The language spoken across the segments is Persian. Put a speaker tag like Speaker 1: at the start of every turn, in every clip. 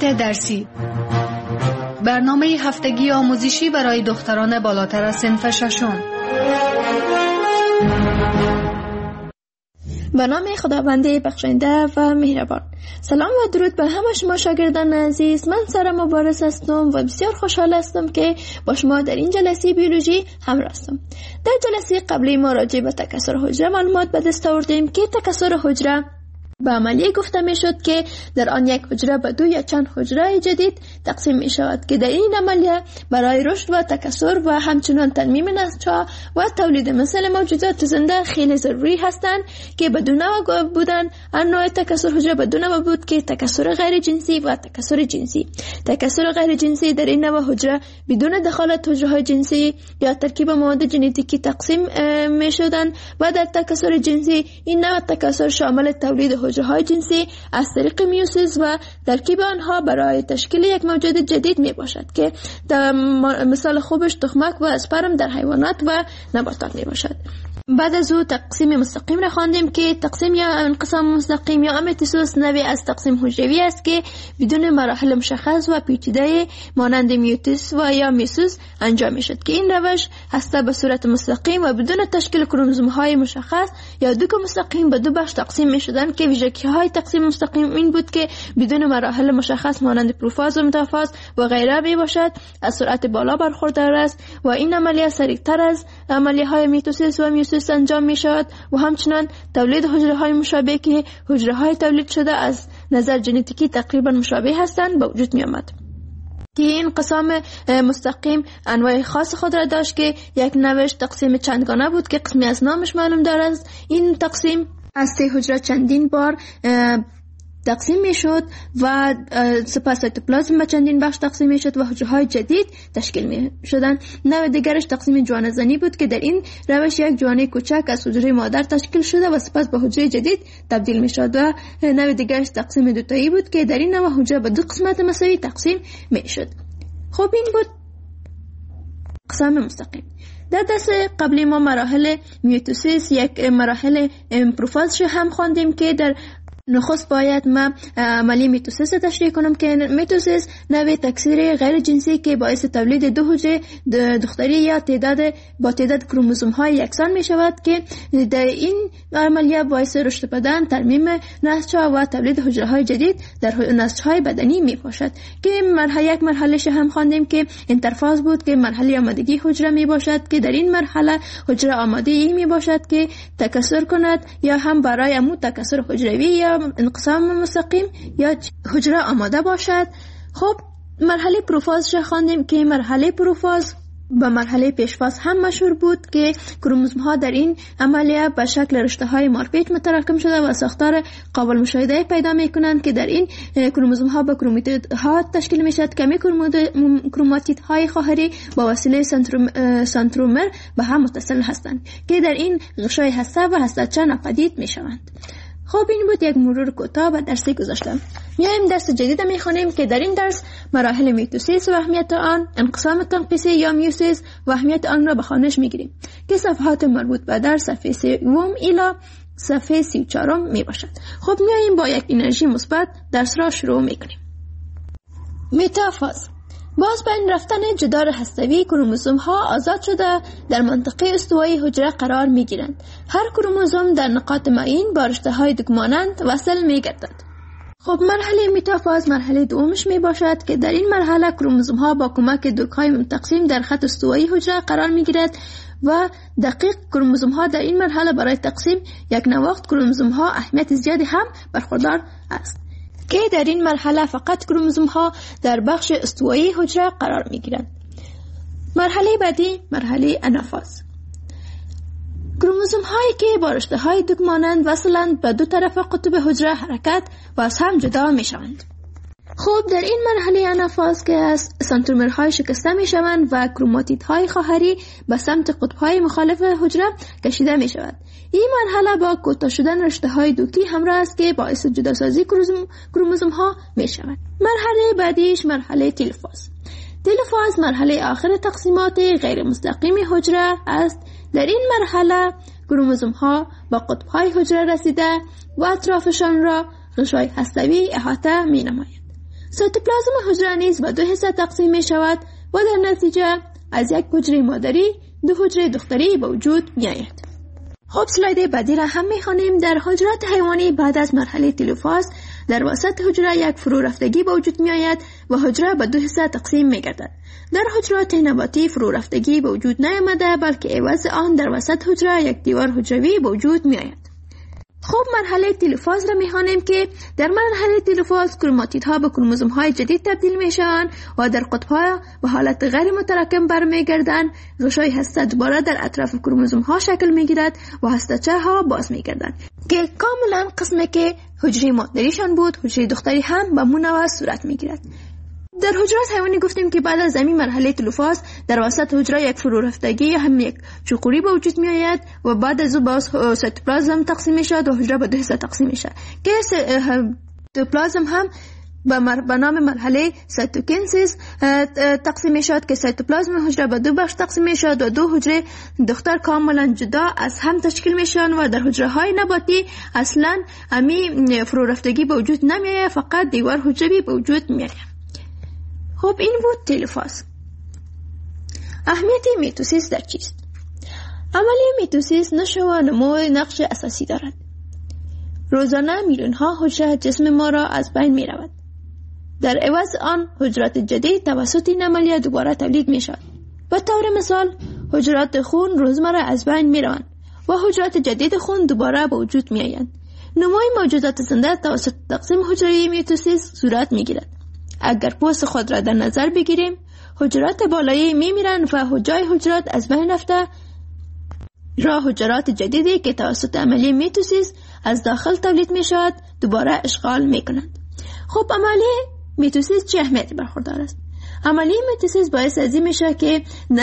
Speaker 1: درسی، برنامه هفتگی آموزشی برای دختران بالاتر از صنف ششم.
Speaker 2: به نام خداوند بخشنده و مهربان. سلام و درود به همه شما شاگردان عزیز. من سارا مبارز هستم و بسیار خوشحال هستم که با شما در این جلسه بیولوژی همراه هستم. در جلسه قبلی ما راجع به تکثر حجره معلومات به دست آوردیم که تکثر حجره به عملیه گفته می شد که در آن یک حجره به دو یا چند حجره جدید تقسیم می شود که در این عملیه برای رشد و تکثر و همچنان ترمیم نسل‌ها و تولید مثل موجودات زنده خیلی ضروری هستند که بدون نوع بودن انواع تکثر حجره بدون نوع بود که تکثر غیر جنسی و تکثر جنسی. تکثر غیر جنسی در این نوع حجره بدون دخالت حجره جنسی یا ترکیب مواد ژنتیکی تقسیم می شدند و در تکثر جنسی این نوع تکثر شامل تولید حجره جنسی از طریق میوسیس و ترکیب آنها برای تشکیل یک موجود جدید می باشد که مثال خوبش تخمک و اسپرم در حیوانات و نباتات می باشد. بعد از او تقسیم مستقیم را خواندیم که تقسیم یا انقسام مستقیم یا میتوسیس نوعی از تقسیم حجروی است که بدون مراحل مشخص و پیچیده مانند میوسیس و یا میوسیس انجام می شد که این روش هسته به صورت مستقیم و بدون تشکیل کروموزوم های مشخص یا دوک مستقیم به دو بخش تقسیم می شدند که ویژگی های تقسیم مستقیم این بود که بدون مراحل مشخص مانند پروفاز و متافاز و غیره می باشد، از سرعت بالا برخوردار است و این عملیه سریعتر از عملیه های میتوسیس و میوسیس انجام می شود و همچنان تولید حجره های مشابه که حجره های تولید شده از نظر ژنتیکی تقریبا مشابه هستند به وجود می آمد. که این انقسام مستقیم انواع خاص خود را داشت که یک نوعش تقسیم چندگانه بود که قسمی از نامش معلوم دارد. این تقسیم از 3 حجره چندین بار تقسیم می شد و سپس سایتوپلازم به چندین بخش تقسیم می شد و حجره های جدید تشکیل می شدند. نوع دیگرش تقسیم جوانه زنی بود که در این روش یک جوانه کوچک از حجره مادر تشکیل شده و سپس به حجره جدید تبدیل می شد و نوع دیگرش تقسیم دوتایی بود که در این نوع حجره به 2 قسمت مساوی تقسیم می شد. خب این بود اقسام مستقیم. در درس قبلی ما مراحل میوتوسیس یک مراحل پروفاز هم خواندیم که در نخست باید ما عملی میتوسیس تشریح کنم که میتوسیس نوع تکثیر غیر جنسی که باعث تولید دو حجره دختری یا با تعداد کروموزوم های یکسان می شود که در این عملیه باعث رشد بدن، ترمیم نسل‌ها و تولید حجره های جدید در نسل‌های بدنی می باشد که یک مرحله هم خواندیم که انترفاز بود که مرحله آمادگی حجره می باشد که در این مرحله حجره آماده ای می باشد که تکثر کند یا هم برای امو تکثر حجروی یا انقسام مستقیم یا حجره آماده باشد. خب مرحله پروفاز را خواندیم که مرحله پروفاز به مرحله پیشفاز هم مشهور بود که کروموزوم ها در این عملیه به شکل رشته های مارپیچ متراکم شده و ساختار قابل مشاهده پیدا می کنند که در این کروموزوم ها به کروماتید ها تشکیل می شود که کروماتید های خواهری با وسیله سنترومر به هم متصل هستند که در این غشای هسته و هسته‌چه ناپدید می شوند. خب این بود یک مرور کوتاه به درسی گذاشتم. میایم درس جدید میخونیم که در این درس مراحل میتوسیس و اهمیت آن، انقسام تنقیصی یا میوسیس و اهمیت آن را به خوانش میگیریم که صفحات مربوط به درس صفحه 3 الی صفحه 34 می باشد. خب میایم با یک انرژی مثبت درس را شروع میکنیم. متافاز باز به این رفتن جدار هسته‌ای کروموزوم ها آزاد شده در منطقه استوایی حجره قرار می گیرند. هر کروموزوم در نقاط معین با رشته های دوگمانند وصل می گردد. خب مرحله متافاز مرحله دومش می باشد که در این مرحله کروموزوم ها با کمک دوک های تقسیم در خط استوایی حجره قرار می گیرد و دقیق کروموزوم ها در این مرحله برای تقسیم یک نواخت کروموزوم ها اهمیت زیادی هم برخوردار است که در این مرحله فقط کروموزوم ها در بخش استوایی حجره قرار می گیرند. مرحله بعدی مرحله انافاز. کروموزوم هایی که با رشته های دوک مانند وصلند به دو طرف قطب حجره حرکت و از هم جدا می شوند. خب در این مرحله انافاز که از سنترومرهای شکسته می شوند و کروماتیدهای خواهری به سمت قطبهای مخالف حجره کشیده می شود. این مرحله با کوتاه شدن رشته های دوکی همراه است که باعث جداسازی کروموزوم ها می شود. مرحله بعدیش مرحله تلفاز. تلفاز مرحله آخر تقسیمات غیر مستقیم حجره است. در این مرحله کروموزوم ها با قطبهای حجره رسیده و اطرافشان را غشای هسته‌ای احاطه می نماید. سایتوپلازم حجره نیز به 2 حصه تقسیم می شود و در نتیجه از یک حجره مادری 2 حجره دختری به وجود می آید. خب سلاید بعدی را هم می خوانیم. در حجرات حیوانی بعد از مرحله تلوفاز در وسط حجره یک فرو رفتگی به وجود می آید و حجره به 2 حصه تقسیم می گردد. در حجرات نباتی فرو رفتگی به وجود نیامده، بلکه عوض آن در وسط حجره یک دیوار حجروی به وجود می آید. خب مرحله تلوفاز را می‌خوانیم که در مرحله تلوفاز کروماتیدها به کروموزوم‌های جدید تبدیل میشوند و در قطب‌ها به حالت غیر متراکم برمیگردند. غشای هسته دوباره در اطراف کروموزوم‌ها شکل می‌گیرد و هسته‌چه‌ها باز می‌گردند که کاملا قسمی که حجره مادریشان بود حجره دختری هم به منوع صورت می‌گیرد. در حجرات حیوانی گفتیم که بعد از همین مرحله تلوفاز در وسط حجره یک فرو رفتگی یا هم یک چوقوری به وجود می آید و بعد از او باز سایتوپلازم تقسیم می شود و حجره به 2 حصه تقسیم می شود که سایتوپلازم هم به نام مرحله سایتوکینسیس تقسیم می شود که سایتوپلازم حجره به 2 بخش تقسیم می شود و 2 حجره دختر کاملا جدا از هم تشکیل می شوند و در حجره های نباتی اصلا همین فرو رفتگی به وجود نمی آید، فقط دیوار حجروی به وجود می آید. خب این بود تلوفاز. اهمیت میتوسیس در چیست؟ عملیه میتوسیس نشو و نمو نقش اساسی دارد. روزانه میلیون ها حجره جسم ما را از بین می رود. در عوض آن حجرات جدید توسط این عملیه دوباره تولید می شود. به طور مثال حجرات خون روزمره از بین می روند و حجرات جدید خون دوباره به وجود می آیند. نموی موجودات زنده توسط تقسیم حجره میتوسیس صورت می گیرد. اگر پوست خود را در نظر بگیریم حجرات بالایی می میرند و جای حجرات از بین رفته را حجرات جدیدی که توسط عملیه میتوسیس از داخل تولید می شود دوباره اشغال می کنند. خب عملیه میتوسیس چه اهمیتی برخوردار است؟ عملیه میتوسیس باعث از این می شود که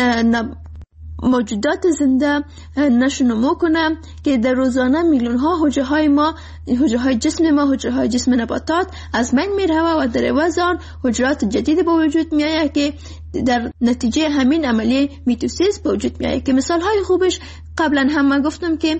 Speaker 2: موجودات زنده نشو نمو کنه که در روزانه میلیون ها حجره های ما، حجره های جسم ما، حجره های جسم نباتات از بین می رود و در عوض آن حجرات جدید به وجود می آید که در نتیجه همین عملیه میتوسیس به وجود می آید که مثال های خوبش قبلا هم من گفتم که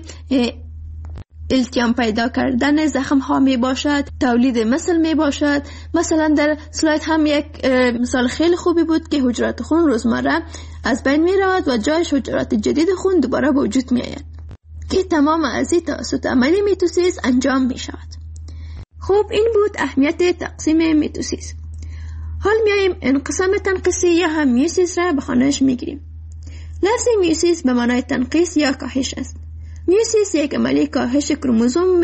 Speaker 2: التیام پیدا کردن زخم ها می باشد، تولید مثل می باشد. مثلا در سلاید هم یک مثال خیلی خوبی بود که حجرات خون روزمره از بین می رود و جایش حجرات جدید خون دوباره به وجود می آید که تمام ازی توسط عملیه میتوسیس انجام می شود. خب این بود اهمیت تقسیم میتوسیس. حال می آییم انقسام تنقیصی یا هم میوسیس را به خوانش می گیریم. لفظ میوسیس به معنای تنقیص یا کاهش است. میوسیس یک عملیه کاهش کروموزوم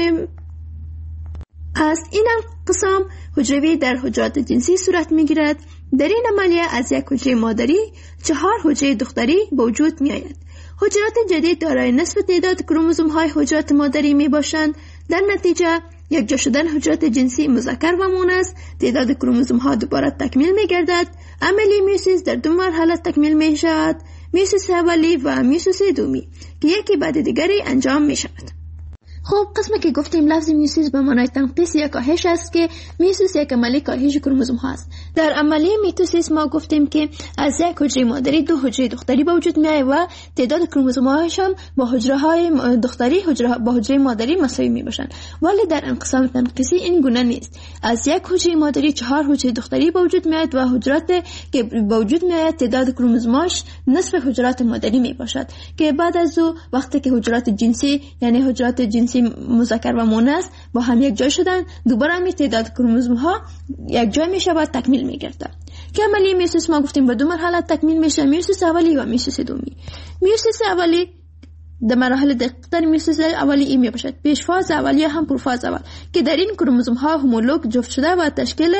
Speaker 2: است. این انقسام حجروی در حجرات جنسی صورت می گیرد. در این عملیه از یک حجره مادری 4 حجره دختری به وجود می آید. حجرات جدید دارای نصف تعداد کروموزوم های حجرات مادری می باشند. در نتیجه یک جا شدن حجرات جنسی مذکر و مؤنث تعداد کروموزوم ها دوباره تکمیل می گردد. عملیه میوسیس در 2 مرحله تکمیل می شود: میوسیس اولی و میوسیس دومی که یکی بعد دیگری انجام می شود. خب قسمی که گفتیم لفظ میوسیس به معنای تنقیص یا کاهش است که میوسیس یک عملیه کاهش کروموزوم ها است. در عملیه میتوسیس ما گفتیم که از یک حجره مادری 2 حجره دختری به وجود می آید و تعداد کروموزوم هاشان با حجره های دختری با حجره مادری مساوی می باشند. ولی در انقسام تنقیصی این گونه نیست. از یک حجره مادری 4 حجره دختری به وجود می آید و حجرات که به وجود می آید تعداد کروموزوماش نصف حجرات مادری می باشد که بعد از او وقتی که حجرات جنسی یعنی حجرات جنسی مذکر و مؤنث با هم یک جای شدن دوباره می تعداد کروموزوم ها یک جای می شود تکمیل می گردد. که عملیه میوسیس ما گفتیم به 2 مرحله تکمیل میشه: میوسیس اولی و میوسیس دومی. میوسیس اولی در مراحل دقیق‌تر میوسیس اولی این می باشد: پیش فاز اولیه هم پرفاز اول که در این کروموزوم ها همولوگ جفت شده و تشکیل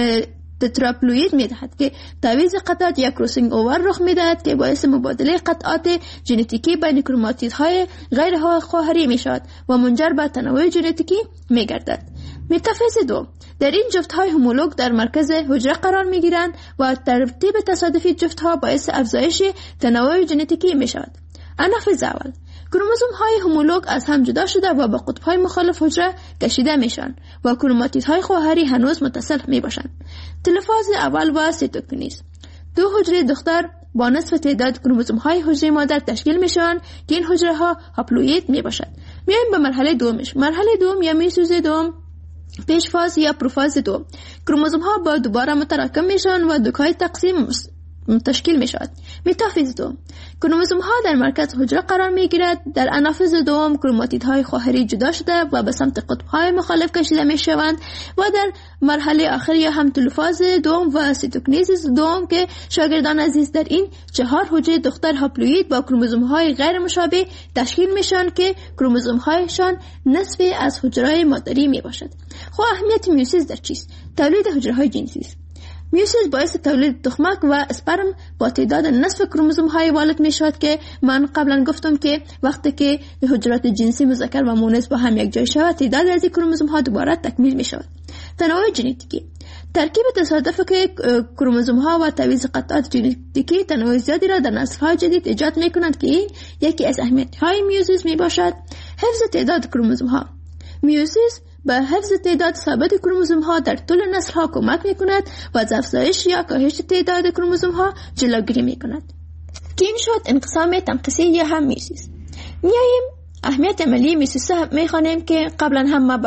Speaker 2: تتراپلوید می دهد که تعویض قطعات یا کروسینگ اوور رخ می دهد که باعث مبادله قطعات ژنتیکی بین کروماتیدهای غیر خواهری می شود و منجر به تنوع ژنتیکی می گردد. متافیز 2: در این جفت‌های همولوگ در مرکز حجره قرار می‌گیرند و ترتیب تصادفی جفت‌ها باعث افزایش تنوع ژنتیکی می‌شود. انافیز اول: کروموزوم‌های همولوگ از هم جدا شده و به قطب‌های مخالف حجره کشیده میشن و کروماتیدهای خواهری هنوز متصل میباشند. تلفاز اول و سیتوکینیز: 2 حجره دختر با نصف تعداد کروموزوم‌های حجره مادر تشکیل میشن که این حجره ها هاپلوئید میباشد. میایم به مرحله دومش. مرحله دوم یا میوسیس دوم پیش فاز یا پروفاز دوم، کروموزوم ها با دوباره متراکم میشن و دوکای تقسیم تشکیل می شود. متافیز دوم، کروموزوم ها در مرکز حجره قرار می گیرد. در انافیز دوم کروماتید های خواهری جدا شده و به سمت قطب های مخالف کشیده می شوند و در مرحله آخر یا هم تلوفاز دوم و سیتوکنیزیس دوم که شاگردان عزیز در این 4 حجره دختر هاپلوئید با کروموزوم های غیر مشابه تشکیل میشن که کروموزوم هایشان نصف از حجره مادری می باشد. خب اهمیت میوسیس در چیست؟ تولید حجره های جنسی است. میوسیس باعث تولید تخمک و اسپرم با تعداد نصف کروموزوم های والد می شود که من قبلا گفتم که وقتی که حجرات جنسی مذکر و مؤنث با هم یک جای شود تعداد از این کروموزوم ها دوباره تکمیل می شود. تنوع ژنتیکی، ترکیب تصادفی که کروموزوم ها و تعویض قطعات ژنتیکی تنوع زیادی را در نسل های جدید ایجاد می کنند که این یکی از اهمیت های میوسیس می باشد. حفظ تعداد کروموزوم ها، میوسیس به حفظ تعداد ثابت کروموزوم ها در طول نسل ها کمک می کند و از افزایش یا کاهش تعداد کروموزوم ها جلوگیری می کند. که این شد انقسام تنقیصی یا هم میوسیس. میاییم اهمیت عملی میوسیس می خوانیم که قبلا هم ما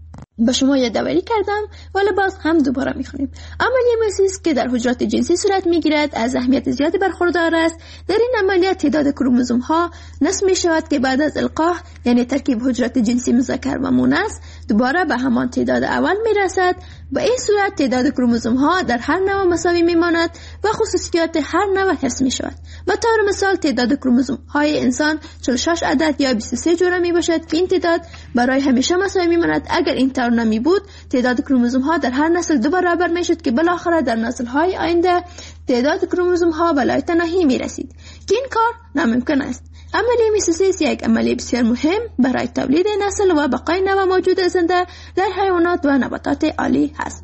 Speaker 2: به شما یادآوری کردم ولی باز هم دوباره میخونیم. عملیه میوسیس که در حجرات جنسی صورت میگیرد از اهمیت زیادی برخوردار است. در این عملیات تعداد کروموزوم ها نصف می شود که بعد از القاح یعنی ترکیب حجرات جنسی مذکر و مؤنث دوباره به همان تعداد اول میرسد. به این صورت تعداد کروموزوم ها در هر نوع مساوی میماند و خصوصیات هر نوع حفظ می شود. به طور مثال تعداد کروموزوم های انسان 46 عدد یا 23 جوره می باشد که این تعداد برای همیشه مساوی میماند. اگر این طور نمی بود تعداد کروموزوم ها در هر نسل 2 برابر می شد که بالاخره در نسل های آینده تعداد کروموزوم ها بالای تناهی می رسید که این کار ناممکن است. عملیه میوسیس یک عملیه بسیار مهم برای تولید نسل و بقای نوع موجود زنده در حیوانات و نباتات عالی هست.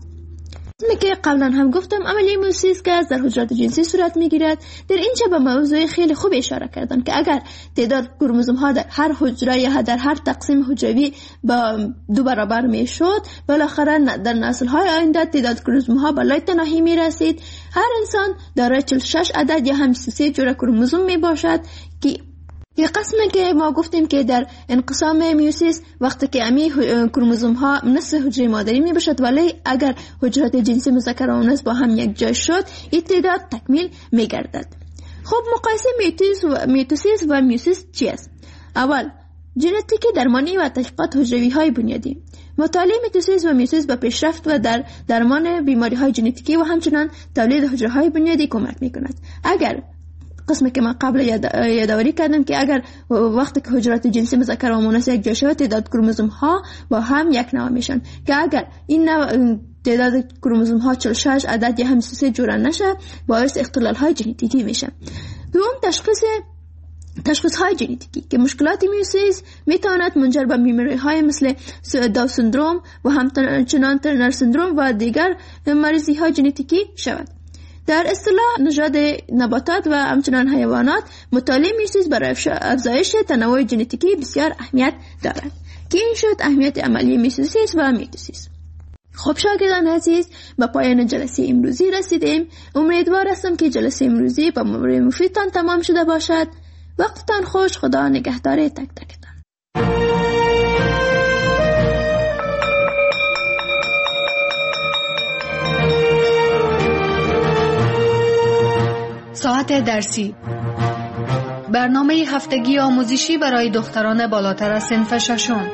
Speaker 2: که قبلا هم گفتم عملیه میوسیس که در حجرات جنسی صورت میگیرد. در اینجا به موضوع خیلی خوب اشاره کردن که اگر تعداد کروموزوم ها در هر حجره یا در هر تقسیم حجروی با 2 برابر میشد بالاخره در نسل های آینده تعداد کروموزوم ها بالای تناهی میرسید. هر انسان دارای 46 عدد یا هم 23 جوره کروموزوم می باشد که یه قسمه که ما گفتیم که در انقسام میوسیس وقتی که امی کروموزوم ها نصف حجره مادری می باشد ولی اگر حجرات جنسی مذکر و مؤنث با هم یک جای شد این تعداد تکمیل می گردد. خب مقایسه میتوسیس و میوسیس چی است؟ اول ژنتیک درمانی و تحقیقات حجروی های بنیادی. مطالعه میتوسیس و میوسیس به پیشرفت و در درمان بیماری های ژنتیکی و همچنان تولید حجره های بنیادی کمک می کند. اگر قسمی که من قبل یادآوری کردم که اگر وقتی که حجرات جنسی مذکر و مؤنث یک جا شود تعداد کروموزوم ها با هم یک نوع میشن که اگر این نوع تعداد کروموزوم ها 46 عدد یا هم 23 جوره نشه باعث اختلال های ژنتیکی میشه. دوم تشخیص های ژنتیکی که مشکلات میوسیس میتواند منجر به بیماری های مثل داون سندروم و همچنان ترنر سندروم و دیگر مریضی های ژنتیکی شود. در اصطلاح نژاد نباتات و همچنان حیوانات مطالعه میوسیس برای افزایش تنوع ژنتیکی بسیار اهمیت دارد که این شد اهمیت عملی میوسیس و میتوسیس. خب شاگردان عزیز به پایان جلسه امروزی رسیدیم. امیدوار هستم که جلسه امروزی با موضوع مفیدتان تمام شده باشد. وقتتان خوش. خدا نگهدار تک تکتان.
Speaker 1: ساعت درسی، برنامه هفتگی آموزشی برای دختران بالاتر از صنف ششم.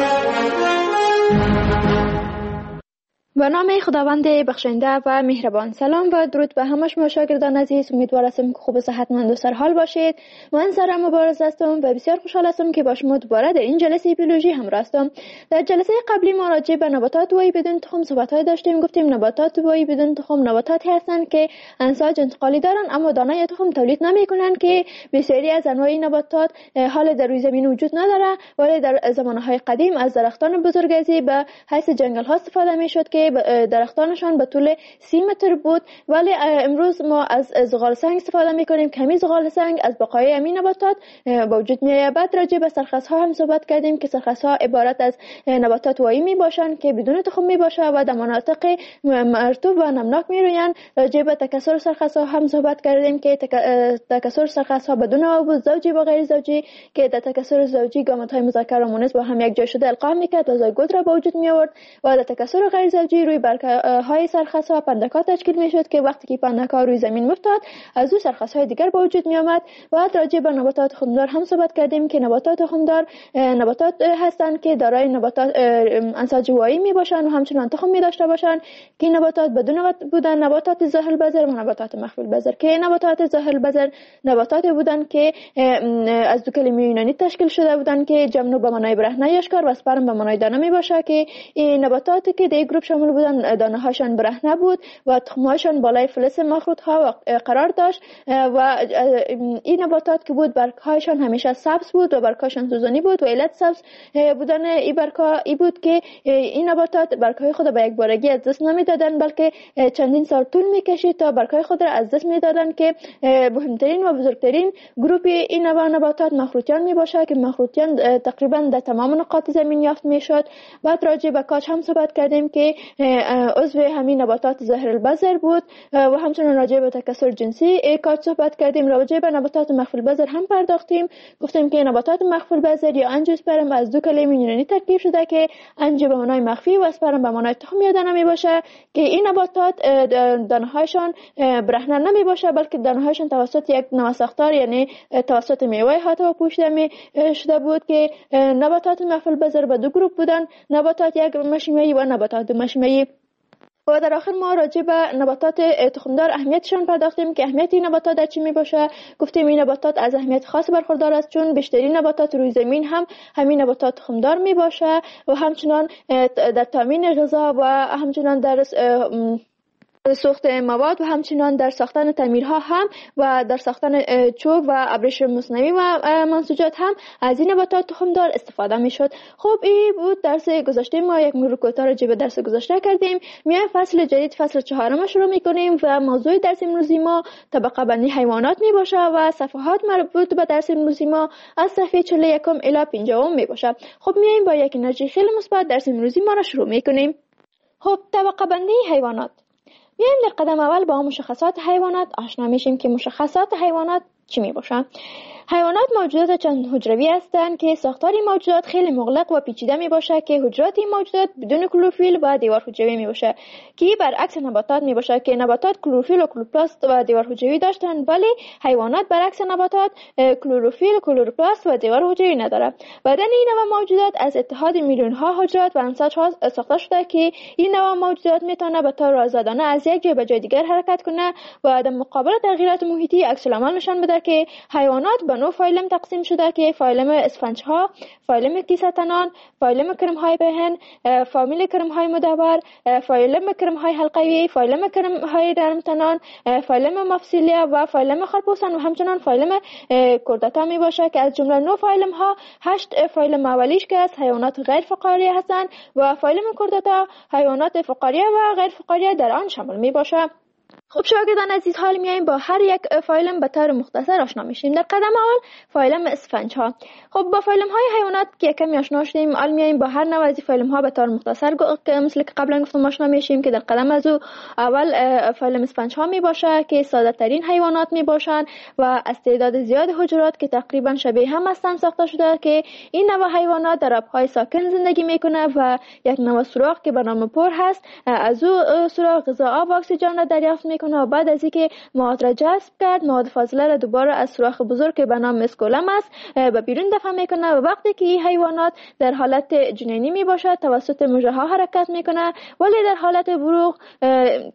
Speaker 2: به نام خداوند بخشنده و مهربان. سلام و درود به همه شما شاگردان عزیز. امیدوار هستم که خوب و صحتمند و سرحال باشید. من سارا مبارز هستم و بسیار خوشحال هستم که با شما دوباره در این جلسه بیولوژی همراه هستم. در جلسه قبلی ما راجع به نباتات وایی بدون تخم صحبت‌های داشتیم. گفتیم نباتات وایی بدون تخم نباتاتی هستند که انساج انتقالی دارن اما دانه یا تخم تولید نمی‌کنند که بسیاری از انواع نباتات حال در روی زمین وجود نداره ولی در زمانهای قدیم از درختان بزرگسالی به حیث جنگل‌ها استفاده می‌شد که که درختانشان به طول 30 متر بود، ولی امروز ما از زغال سنگ استفاده میکنیم. کمی زغال سنگ از بقایای همین نباتات با وجود میآید. بعد راجع به سرخس‌ها هم صحبت کردیم که سرخس‌ها عبارت از نباتات وایی میباشند که بدون تخم میباشه و در مناطق مرطوب و نمناک میرویند. راجع به تکثر سرخس‌ها هم صحبت کردیم که تکثر سرخس‌ها بدون نوع زوجی و غیر زوجی که در تکثر زوجی گامت‌های مذکر و مؤنث با هم یک جای شده القا میکرد و زایگوت را به وجود می آورد و در تکثر غیر زوجی روی برگ‌های سرخس‌ها پندک‌ها تشکیل میشد که وقتی که پندک‌ها روی زمین میافتاد از او سرخس‌های دیگر به وجود می آمد. و راجع به نباتات خمدار هم صحبت کردیم که نباتات خمدار نباتات هستند که دارای نباتات انساج وایی می باشند و همچنان تخم می داشته باشند که نباتات بدون بودن نباتات ظاهر البذر و نباتات مخفی البذر که نباتات ظاهر البذر نباتات بودند که از دو کلمه یونانی تشکیل شده بودند که جمنو به معنای برهنه یاشکار و اسپرم به معنای دانه می باشه که این نباتاتی که در گروه شامل بودند دانه هاشان برهنه بود و تخم هاشان بالای فلز مخروط ها قرار داشت و این نباتات که بود برگ هایشان همیشه سبز بود و برگ هاشان سوزانی بود و علت سبز بودن این برگ ها ای بود که این نباتات برگ های خود به یک بارگی از دست نمیدادند بلکه چندین سال طول میکشید تا برگ های خود را از دست میدادند که مهمترین و بزرگترین گروه این نوع نباتات مخروطیان می باشه که مخروطیان تقریبا در تمام نقاط زمین یافت میشد. بعد راجع به کاج هم صحبت کردیم که عضو همین نباتات ظاهر البذر بود و همچنین راجع به تکثر جنسی کاج صحبت کردیم. راجع به نباتات مخفی البذر هم پرداختیم. گفتیم که نباتات مخفی البذر یا انژیوسپرم از دو کلمه یونانی ترکیب شده که انژیو به معنای مخفی و اسپرم به معنای تخم یا دانه می باشه که این نباتات دانه هایشان برهنه نمی باشه بلکه دانه هایشان توسط یک نوساختار یعنی توسط میوه ها پوشیده می شده بود که نباتات مخفی البذر به دو گروه بودن، نباتات یک مشیمه‌ای و نباتات دو مشیمه‌ای. و در آخر ما راجع به نباتات تخمدار اهمیتشان پرداختیم که اهمیت این نباتات در چی می باشه. گفتیم این نباتات از اهمیت خاص برخوردار است چون بیشترین نباتات روی زمین هم همین نباتات تخمدار می باشه و همچنان در تامین غذا و همچنان در سوخت مواد و همچنان در ساختن تعمیرها هم و در ساختن چوب و ابریشم مصنوعی و منسوجات هم از این نباتات تخمدار استفاده می شد. خب این بود درس گذشته ما. یک مرور کوتاه راجع به درس گذشته کردیم. میایم فصل جدید فصل 4 شروع می کنیم و موضوع درس امروزی ما طبقه بندی حیوانات می باشه و صفحات مربوط به درس امروزی ما از صفحه 41 الی 50 می باشه. خب میایم با یک انرژی خیلی مثبت درس امروزی ما را شروع می کنیم. خب طبقه بندی حیوانات. میایم در قدم اول با مشخصات حیوانات آشنا میشیم که مشخصات حیوانات چی می باشن. حیوانات موجودات چند حجروی هستند که ساختار این موجودات خیلی مغلق و پیچیده می باشه که حجرات این موجودات بدون کلروفیل و دیوار حجروی می باشه که برعکس نباتات می باشه که نباتات کلروفیل و کلوروپلاست و دیوار حجروی داشتند ولی حیوانات برعکس نباتات کلروفیل، کلوروپلاست و دیوار حجروی نداره. بدن این نوع موجودات از اتحاد میلیون ها حجرات و انساج ها ساخته شده که این نوع موجودات میتونه به طور آزادانه از یک جای به جای دیگر حرکت کنه و در مقابل تغییرات محیطی عکس العمل نشان بده که حیوانات به نوع فایلم تقسیم شده که فایلم اسفنج ها، فایلم کیسه‌تنان، فایلم کرم های پهن، فامیل کرم های مدور، فایلم کرم های حلقوی، فایلم کرم های نرمتنان، فایلم مفصلیه و فایلم خرپوستان و همچنان فایلم کردتا می باشه که از جمله 9 فایلم ها 8 فایلم اولیش که از حیوانات غیر فقاریه هستند و فایلم کردتا حیوانات فقاریه و غیر فقاریه در آن شامل می باشه. خب شاگردان عزیز حال میایم با هر یک فایلم به طور مختصر آشنا میشیم. در قدم اول فایلم اسفنج ها. خب با فایلم های حیوانات که کمی آشنا شدیم حال میایم با هر نوع از فایلم ها به طور مختصر مثل که قبلا گفتم آشنا میشیم که در قدم از اول فایلم اسفنج ها می باشه که ساده ترین حیوانات می باشند و از تعداد زیاد حجرات که تقریبا شبیه هم هستند ساخته شده که این نوع حیوانات در آبهای ساکن زندگی میکنه و یک نوع سوراخ که به نام پر هست از او سوراخ غذا آب و اکسیژن را دریافت میکنه و بعد از اینکه مواد را جذب کرد مواد فاضله را دوباره از سوراخ بزرگ که به نام اسکولم است به بیرون دفع میکنه و وقتی که این حیوانات در حالت جنینی می باشد توسط مژه ها حرکت میکنه ولی در حالت بلوغ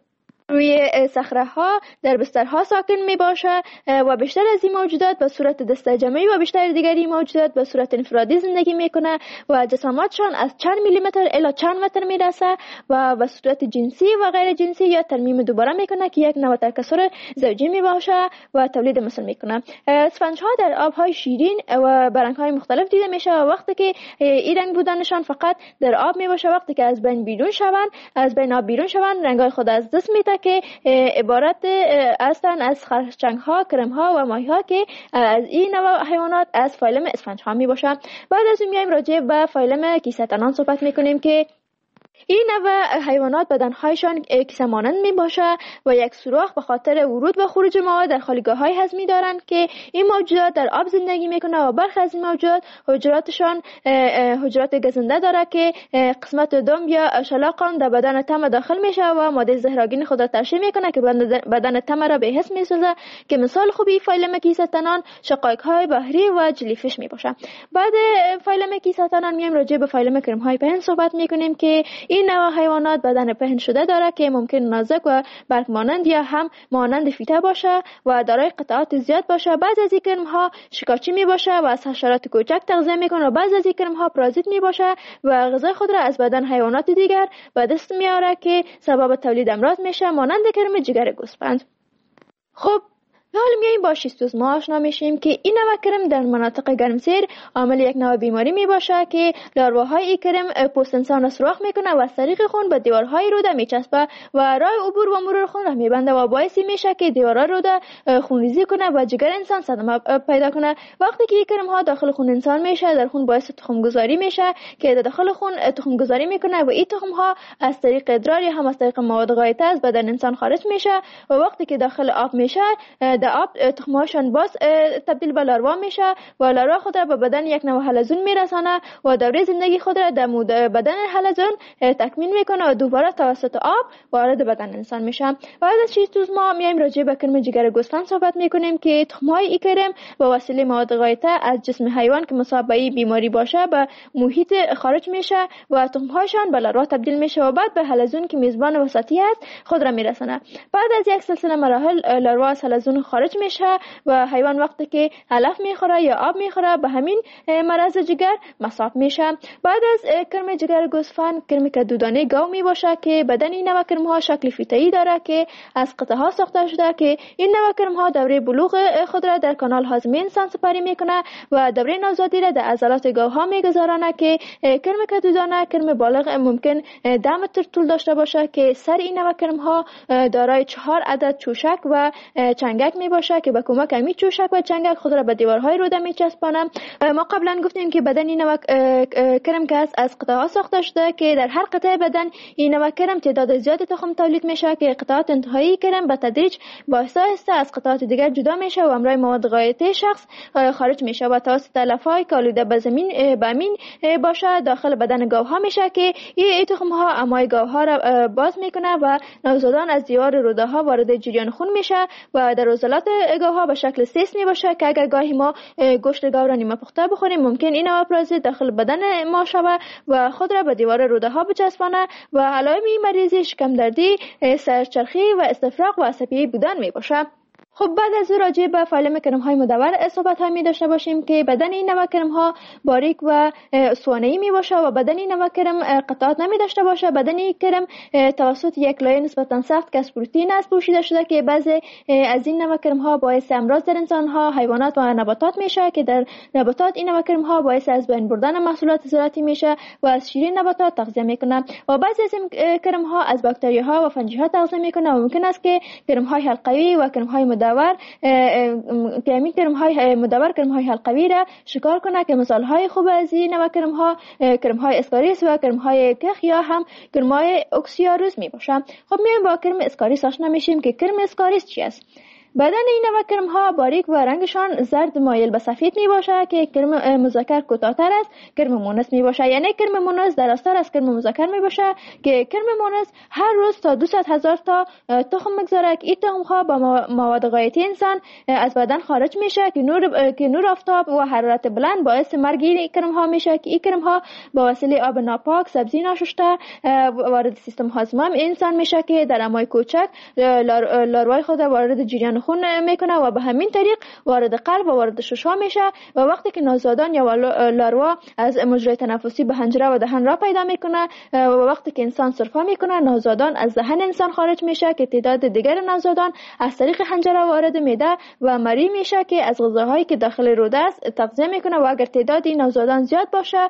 Speaker 2: روی صخره‌ها در بسترها ساکن می باشه و بیشتر از این موجودات به صورت دسته‌جمعی و بیشتر دیگری موجودات به صورت انفرادی زندگی میکنه و جسامتشان از چند میلیمتر الی چند متر میرسه و به صورت جنسی و غیر جنسی یا ترمیم دوباره میکنه که یک نوع تکثر زوجی می باشه و تولید مثل میکنه. اسفنج‌ها در آب‌های شیرین و برنگ‌های مختلف دیده میشه و وقتی که این رنگ بودنشان فقط در آب می باشه، وقتی که از بین آب بیرون شوند رنگ‌های خود از دست میده که عبارت هستند از خرچنگ‌ها، کرم‌ها و ماهی‌ها که از این نوع حیوانات از فایلم اسفنج‌ها می باشند. بعد از این میایم راجع به فایلم کیسه‌تنان صحبت میکنیم که این نوع حیوانات بدنهایشان کیسه مانند می باشه و یک سوراخ به خاطر ورود و خروج مواد در خالیگاه‌های هضمی دارند که این موجودات در آب زندگی میکنه و برخی از این موجودات حجراتشان حجرات گزنده داره که قسمت دم یا شلاق در بدن تم داخل میشه و ماده زهرآگین خود را ترشح میکنه که بدن تم را به حس میسازه که مثال خوبی فایلم کیسه تنان شقایق‌های بحری و جلیفیش می باشه. بعد فایلم کیسه تنان میایم راجع به فایلم کرم‌های پهن صحبت میکنیم که این نوع حیوانات بدن پهن شده داره که ممکن نازک و برگ مانند یا هم مانند فیته باشه و دارای قطعات زیاد باشه. بعضی از این کرم‌ها شکارچی می باشه و از حشرات کوچک تغذیه میکنه و بعضی از این کرم‌ها پارازیت می باشه و غذای خود را از بدن حیوانات دیگر به دست میاره که سبب تولید امراض میشه مانند کرم جگر گوسفند. خب حالا میایم با شیستوزما آشنا میشیم که این نوع کرم در مناطق گرمسیر عامل یک نوع بیماری می باشه که لارواهای این کرم پوست انسان را سوراخ میکنه و از طریق خون به دیوارهای روده میچسبه و راه عبور و مرور خون را میبنده و باعث میشه که دیوارهای روده خونریزی کنه و جگر انسان صدمه پیدا کنه. وقتی که این کرم ها داخل خون انسان میشه در خون باعث تخم گذاری میشه که داخل خون تخم گذاری میکنه و این تخم ها از طریق ادرار یا هم از طریق مواد غایطه از بدن انسان خارج میشه و وقتی که داخل آب میشه آب تخمهاشون باز تبدیل به لاروا میشه و لاروا خود را به بدن یک نوع حلزون میرسانه و دوره زندگی خود را در بدن حلزون تکمیل میکنه و دوباره توسط آب وارد بدن انسان میشه. بعد از شیستوزما میایم راجع به کرم جگر گوسفند صحبت میکنیم که تخمهای این کرم با وسیله مواد غایطه از جسم حیوان که مصاب به بیماری باشه به محیط خارج میشه و تخمهاشون به لاروا تبدیل میشه و بعد به حلزون که میزبان وسطی است خود را میرسانه. بعد از یک سلسله مراحل لاروا از حلزون خارج میشه و حیوان وقتی که علف میخوره یا آب میخوره به همین مرض جگر مصاب میشه. بعد از کرم جگر گوسفند کرم کدودانه گاو می باشه که بدن این نوع کرم ها شکل فیته‌ای داره که از قطعه ها ساخته شده که این نوع کرم ها دوره بلوغ خود را در کانال هاضمه انسان سپری میکنه و دوره نوزادی را در عضلات گاو ها میگذرانه که کرم کدودانه کرم بالغ ممکن 10 متر طول داشته باشه که سر این نوع کرم ها دارای 4 عدد چوشک و چنگک می باشه که به کمک همین چوشک و چنگک خود را به دیوارهای روده میچسبانه. ما قبلا گفتیم که بدن این نوع کرم که از قطعه ها ساخته شده که در هر قطعه بدن این نوع کرم تعداد زیادی تخم تولید میشه که قطعات انتهایی کرم به تدریج با آهسته از قطعات دیگر جدا میشه و همراه مواد غایطه شخص خارج میشه و توسط علف‌های که آلوده به زمین باشه داخل بدن گاوها میشه که این تخم ها امای گاوها را باز میکنه و نوزادان از دیوار روده ها وارد جریان خون میشه و در عضلات گاوها به شکل سیس می باشه که اگر گاهی ما گوشت گاو را نیمه پخته بخوریم ممکن این نوع پرازیت داخل بدن ما شود و خود را به دیوار روده ها بچسبانه و علائم این مریضی شکم دردی، سرچرخی و استفراغ و عصبی بودن می باشه. خب بعد از او راجع به فایلم کرم‌های مدور صحبت می داشته باشیم که بدن این نوع کرم‌ها باریک و اسوانه‌ای می باشه و بدن این نوع کرم قطعات نمی داشته باشه. بدن این کرم توسط یک لایه نسبتاً سخت که از پروتئین است پوشیده شده که بعضی از این نوع کرم‌ها باعث امراض در انسان‌ها، حیوانات و نباتات میشه که در نباتات این نوع کرم‌ها باعث از بین بردن محصولات زراعتی میشه و از شیرین نباتات تغذیه میکنه و بعضی از این کرم‌ها از باکتریاها و فنجی‌ها تغذیه میکنه و ممکن است که کرم‌های حلقوی و کرم‌های مدور که همین کرم‌های مدور کرم‌های حلقوی را شکار کنه که مثال‌های خوب از این نوع کرم‌ها کرم‌های اسکاریس و کرم‌های کخ یا هم کرم‌های اکسیاروز می باشه. خب میایم با کرم اسکاریس آشنا میشیم که کرم اسکاریس چی است. بدن این نوع کرم ها باریک و رنگشان زرد مایل به سفید می باشه که کرم مذکر کوتاه‌تر از کرم مؤنث می باشه. یعنی کرم مؤنث درازتر از کرم مذکر می باشه که کرم مؤنث هر روز تا 200,000 تا تخم میگذاره که این تخم ها با مواد غایتی انسان از بدن خارج میشه که نور آفتاب و حرارت بلند باعث مرگ این کرم ها میشه که این کرم ها با وسیله آب ناپاک، سبزی ناشسته وارد سیستم هاضمه انسان میشه که در امای کوچک لاروای خود وارد جریان خون میکنه و به همین طریق وارد قلب و وارد ششم میشه و وقتی که نوزادان یا لاروا از مجرای تنفسی به حنجره و دهن را پیدا میکنه و وقتی که انسان سرفه میکنه نوزادان از دهن انسان خارج میشه که تعداد دیگر نوزادان از طریق حنجره وارد معده و مری میشه که از غذاهایی که داخل روده است تغذیه میکنه و اگر تعداد نوزادان زیاد باشه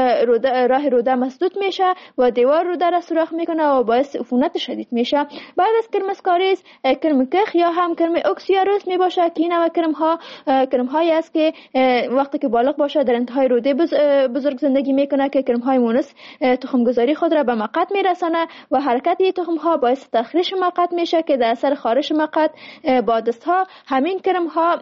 Speaker 2: راه روده مسدود میشه و دیوار روده را سوراخ میکنه و باعث عفونت شدید میشه. بعد از کرم اسکاریس کرم کخ یا هم کرم اکسیاروس می باشه که این نوع کرم هایی است که وقتی که بالغ باشه در انتهای روده بزرگ زندگی میکنه که کرم های مونس تخم گذاری خود را به مقعد میرسانه و حرکت این تخم ها باعث تخریش مقعد میشه که در اثر خارش مقعد با دست ها همین کرم ها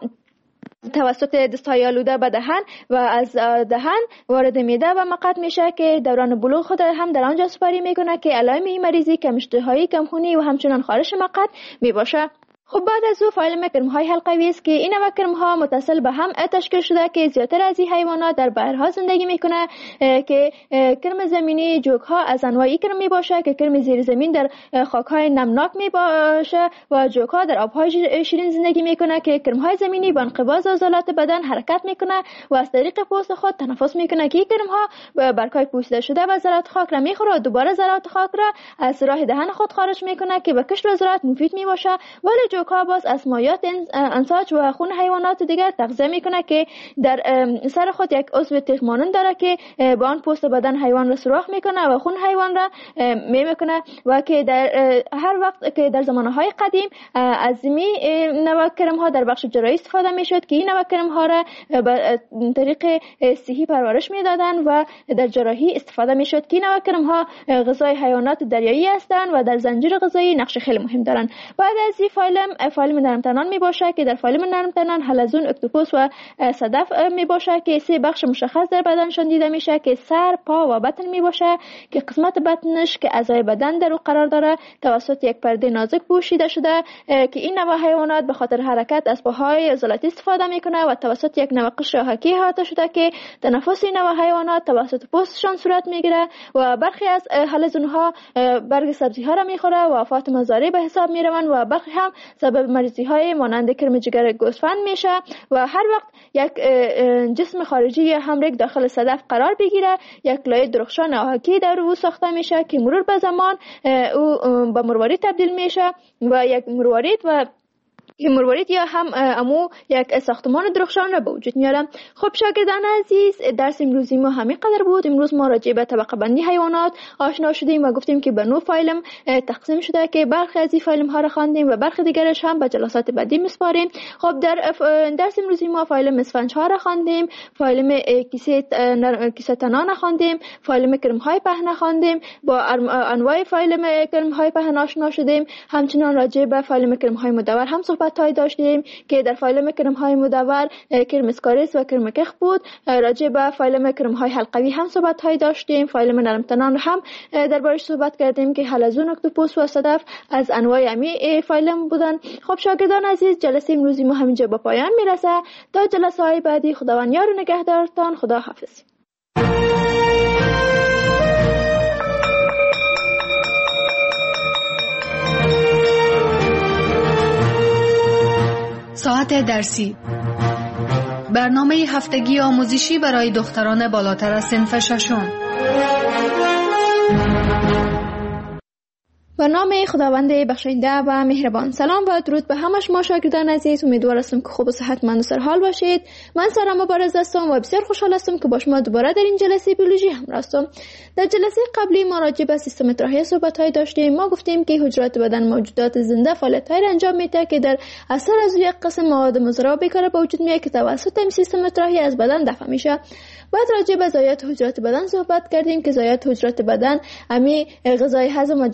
Speaker 2: توسط دست‌های آلوده به دهن و از دهن وارد معده و مقعد میشه که دوران بلوغ خود هم در آنجا سپری میکنه که علائم این مریضی کم اشتهایی، کم خونی و همچنان خارش مقعد میباشه. خب بعد از او فایل کرم های حلقوی است که این نوع کرم ها متصل به هم تشکیل شده که زیادتر از این حیوانات در بحرها زندگی میکنه که کرم زمینی جوک ها از انواعی کرم می باشه که کرم زیر زمین در خاک های نمناک می باشه و جوک ها در آبهای شیرین زندگی میکنه که کرم های زمینی با انقباض عضلات بدن حرکت میکنه و از طریق پوست خود تنفس میکنه که این کرم ها برگهای پوسیده شده و ذرات خاک را میخوره و دوباره ذرات خاک را از راه دهن خود خارج میکنه که به کشت و زراعت مفید می باشه. ولی جوکا باز از مایات انساج و خون حیوانات دیگر تغذیه میکنه که در سر خود یک عضو تیغ مانند داره که با آن پوست بدن حیوان را سوراخ میکنه و خون حیوان را میکنه و که در هر وقت که در زمانهای قدیم از می نوع کرم ها در بخش جراحی استفاده میشد که این نوع کرم ها را به طریق صحی پرورش میدادن و در جراحی استفاده میشد که این نوع کرم ها غذای حیوانات دریایی هستند و در زنجیره غذایی نقش خیلی مهم دارن. بعد از این فایلم نرمتنان می باشه که در فایلم نرمتنان حلزون، اکتوپوس و صدف می باشه که سه بخش مشخص در بدنشان دیده میشه که سر، پا و بطن می باشه که قسمت بطنش که اعضای بدن در او قرار داره توسط یک پرده نازک پوشیده شده که این نوع حیوانات به خاطر حرکت از پاهای عضلاتی استفاده میکنه و توسط یک نوع قشر حاکی احاطه شده که تنفس این نوع حیوانات توسط پوستشان صورت میگیره و برخی از حلزون ها برگ سبزی ها را میخوره و آفات مزارع به حساب میروند و برخی هم سبب مریضی های مانند کرم جگر گوسفند میشه و هر وقت یک جسم خارجی یا همرگ داخل صدف قرار بگیره یک لایه درخشان آهکی در او ساخته میشه که مرور به زمان او به مروارید تبدیل میشه و یک مروارید یا هم امو یک ساختمان درخشان را به وجود میارم. خب شاگردان عزیز، درس امروزی ما همین قدر بود. امروز ما راجع به طبقه بندی حیوانات آشنا شدیم و گفتیم که به 9 فایلم تقسیم شده که برخی از این فایلم ها را خواندیم و برخی دیگرش هم به جلسات بعدی میسپاریم. خب در درس امروزی ما فایلم اسفنج ها را خواندیم، فایلم کیسه تنان خواندیم، فایلم کرم های پهن خواندیم، با انواع فایلم کرم های پهن آشنا شدیم. همچنین راجع به فایلم کرم های مدور هم صحبت داشتیم که در فایلم کرم های مدور کرم اسکاریس و کرم کخ بود. راجع به فایلم کرم های حلقوی هم صحبت های داشتیم. فایلم نرمتنان هم دربارش صحبت کردیم که حلزون، اکتوپوس و صدف از انواع امی فایلم بودن. خب شاگردان عزیز، جلسه امروزی ما همینجا به پایان میرسه. تا جلسه های بعدی خداوند یار و نگهدارتان. خدا حافظ.
Speaker 1: ساعت درسی، برنامه هفتگی آموزشی برای دختران بالاتر از صنف ششم.
Speaker 2: به نام خداوند بخشنده و مهربان. سلام و درود به همه شما شاگردان عزیز. امیدوار هستم که خوب و صحتمند و سرحال باشید. من سارا مبارز هستم و بسیار خوشحال هستم که با شما دوباره در این جلسه بیولوژی همراه هستم. در جلسه قبلی ما راجع به سیستم طرحی صحبت‌های داشتیم. ما گفتیم که حجرات بدن موجودات زنده فعالیت‌هایی انجام میده که در اثر از یک قسم مواد مضر بیکار به وجود میاد که توسط این سیستم طرحی از بدن دفع میشه. بعد راجع به ضایعات حجرات بدن صحبت کردیم که ضایعات حجرات بدن امی غذای هضم و جذب شده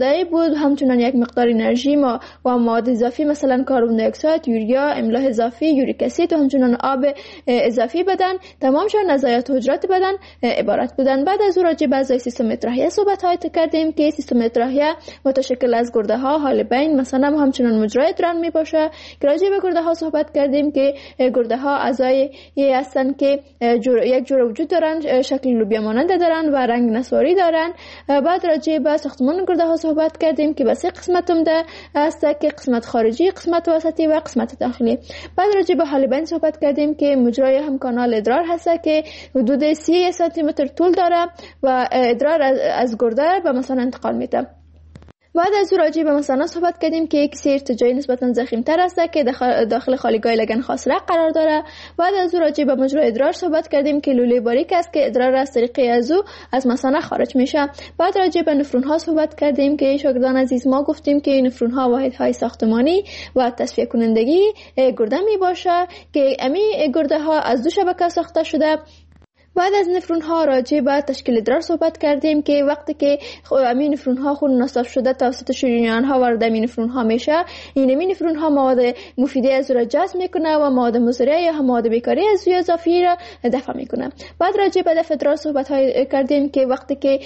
Speaker 2: غذایی بود. همچنان یک مقدار انرژی و مواد اضافی مثلا کربن دی اکساید، یوریا، املاح اضافی، یوریک اسید و همچنان آب اضافی بدن تمامشان از ضایعات حجرات بدن عبارت بودن. بعد از راجع به اعضای سیستم اطراحیه صحبت های کردیم که سیستم اطراحیه متشکل از گرده ها، حالبین مثلا و همچنان مجرای ادرار می باشه. راجع به گرده ها صحبت کردیم که گرده ها اعضای هستند که یک جور وجود دارن، شکل لوبیا مانند دارن و رنگ نسواری دارن. بعد راجع به ساختمان گرده ها صحبت کردیم که به سه قسمت ده است که قسمت خارجی، قسمت وسطی و قسمت داخلی. بعد راجع به حالبین صحبت کردیم که مجرای هم کانال ادرار هست که حدود 30 سانتی متر طول داره و ادرار از گرده به مثلا انتقال میده. بعد از راجع به مثلا صحبت کردیم که کسی ارتجاعی نسبتا ضخیم‌تر است که داخل خالیگاه لگن خاصره قرار داره. بعد از راجع به مجرای ادرار صحبت کردیم که لوله باریک است که ادرار از طریق ازو از مثانه خارج میشه. بعد راجع به نفرون ها صحبت کردیم که شاگردان عزیز ما گفتیم که نفرون ها واحدهای ساختمانی و تصفیه کنندگی گرده می باشه که امی گرده ها از دو شبکه ساخته شده. بعد از نفرون ها راجع به تشکیل ادرار صحبت کردیم که وقتی که امین نفرون ها خون نصف شده توسط شریان ها وارد امین نفرون ها میشه، این امین نفرون ها مواد مفیده از را جذب میکنه و مواد مضره یا مواد بیکاری از اضافی را دفع میکنه. بعد راجع به دفع ادرار صحبت های کردیم که وقتی که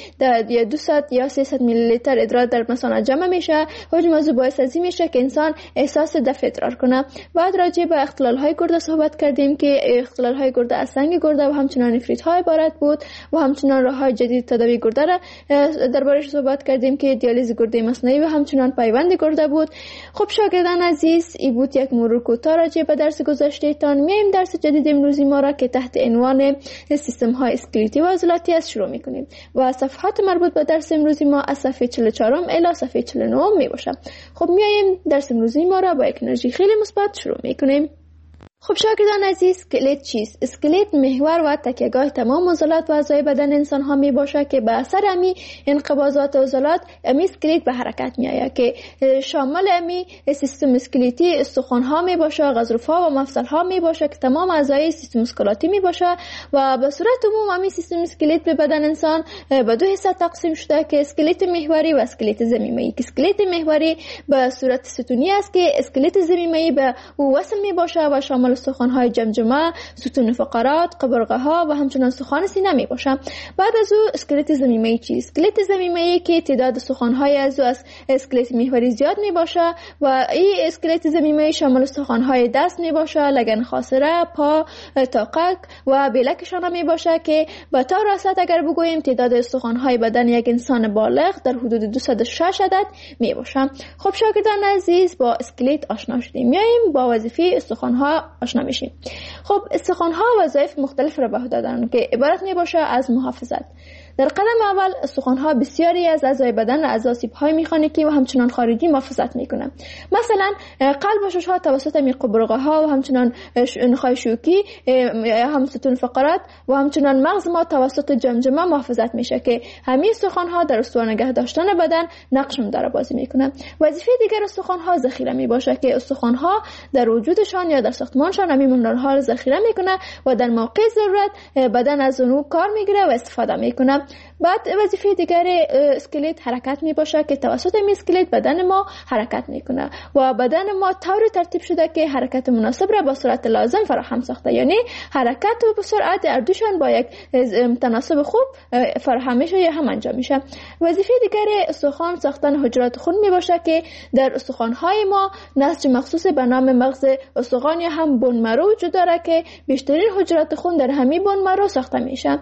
Speaker 2: 200 یا 300 میلی لیتر ادرار در مثانه جمع میشه، حجم از باعث ازی میشه که انسان احساس دفع ادرار کنه. بعد راجع به اختلال های گرده صحبت کردیم که اختلال های گرده از سنگ گرده و همچنان نفریت های عبارت بود و همچنان راه‌های جدید تداوی گرده را دربارش صحبت کردیم که دیالیز گرده مصنوعی و همچنان پیوند گرده بود. خب شاگردان عزیز، این بود یک مرور کوتاه راجع به درس گذشته تان. میایم درس جدید امروزی ما را که تحت عنوان سیستم های اسکلتی و عضلاتی است شروع میکنیم و صفحات مربوط به درس امروزی ما از صفحه 44 الی صفحه 49 می باشه. خب میایم درس امروزی ما را با یک انرژی خیلی مثبت شروع میکنیم. خب شاگردان عزیز، اسکلت چیست؟ اسکلت محور و تکیهگاه تمام عضلات و اعضای بدن انسان ها می باشه که به اثر امی انقباضات عضلات امی اسکلت به حرکت می آید که شامل امی سیستم اسکلتی استخوان ها می باشه، غضروف ها و مفصل ها می باشه که تمام اعضای سیستم اسکلاتی می باشه و به صورت عموم امی سیستم اسکلت به بدن انسان به دو حصه تقسیم شده که اسکلت محوری و اسکلت ضمیمه‌ای. که اسکلت محوری به صورت ستونی است که اسکلت ضمیمه‌ای به او وصل می باشه و شامل استخوان‌های جمجمه، ستون فقرات، قبرقه‌ها و همچنان استخوان سینه می باشه. بعد از او اسکلت ضمیمه‌ای چیست؟ اسکلت ضمیمه‌ای که تعداد استخوان‌های از اسکلت محوری زیاد می باشه و این اسکلت ضمیمه‌ای شامل استخوان‌های دست می باشه، لگن خاصره، پا، تاقک و بلکشانه می باشه که به طور راست اگر بگوییم تعداد استخوان‌های بدن یک انسان بالغ در حدود 206 عدد می باشه. خب شاگردان عزیز، با اسکلت آشنا شدیم. میایم با وظیفه استخوان‌ها آشنا میشیم. خب استخوان‌ها وظایف مختلف را به عهده دارند که عبارت می باشه از محافظت. در قدم اول استخوان‌ها بسیاری از اعضای بدن از آسیب‌های مکانیکی و همچنان خارجی محافظت می‌کنند. مثلا قلب و شش‌ها توسط قبرقه‌ها و همچنان نخاع شوکی، هم ستون فقرات و همچنان مغز ما توسط جمجمه محافظت میشه که همین استخوان‌ها در استوار نگه داشتن بدن نقش داره بازی می‌کنند. وظیفه دیگر استخوان‌ها ذخیره میباشه که استخوان‌ها در وجودشان یا در ساختمانشان همین مینرال‌ها را ذخیره می‌کنه و در موقع ضرورت بدن از اون کار می‌گیره و استفاده می‌کنه. بعد وظیفه دیگر اسکلت حرکت می باشه که توسط این اسکلت بدن ما حرکت میکنه و بدن ما طوری ترتیب شده که حرکت مناسب را با سرعت لازم فراهم ساخته، یعنی حرکت و سرعت اردوشان با یک تناسب خوب فراهم میشه یا هم انجام میشه. وظیفه دیگر استخوان ساختن حجرات خون می باشه که در استخوان‌های ما نسج مخصوص به نام مغز استخوان یا هم بون مرو وجود داره که بیشترین حجرات خون در همین بون مرو ساخته میشه.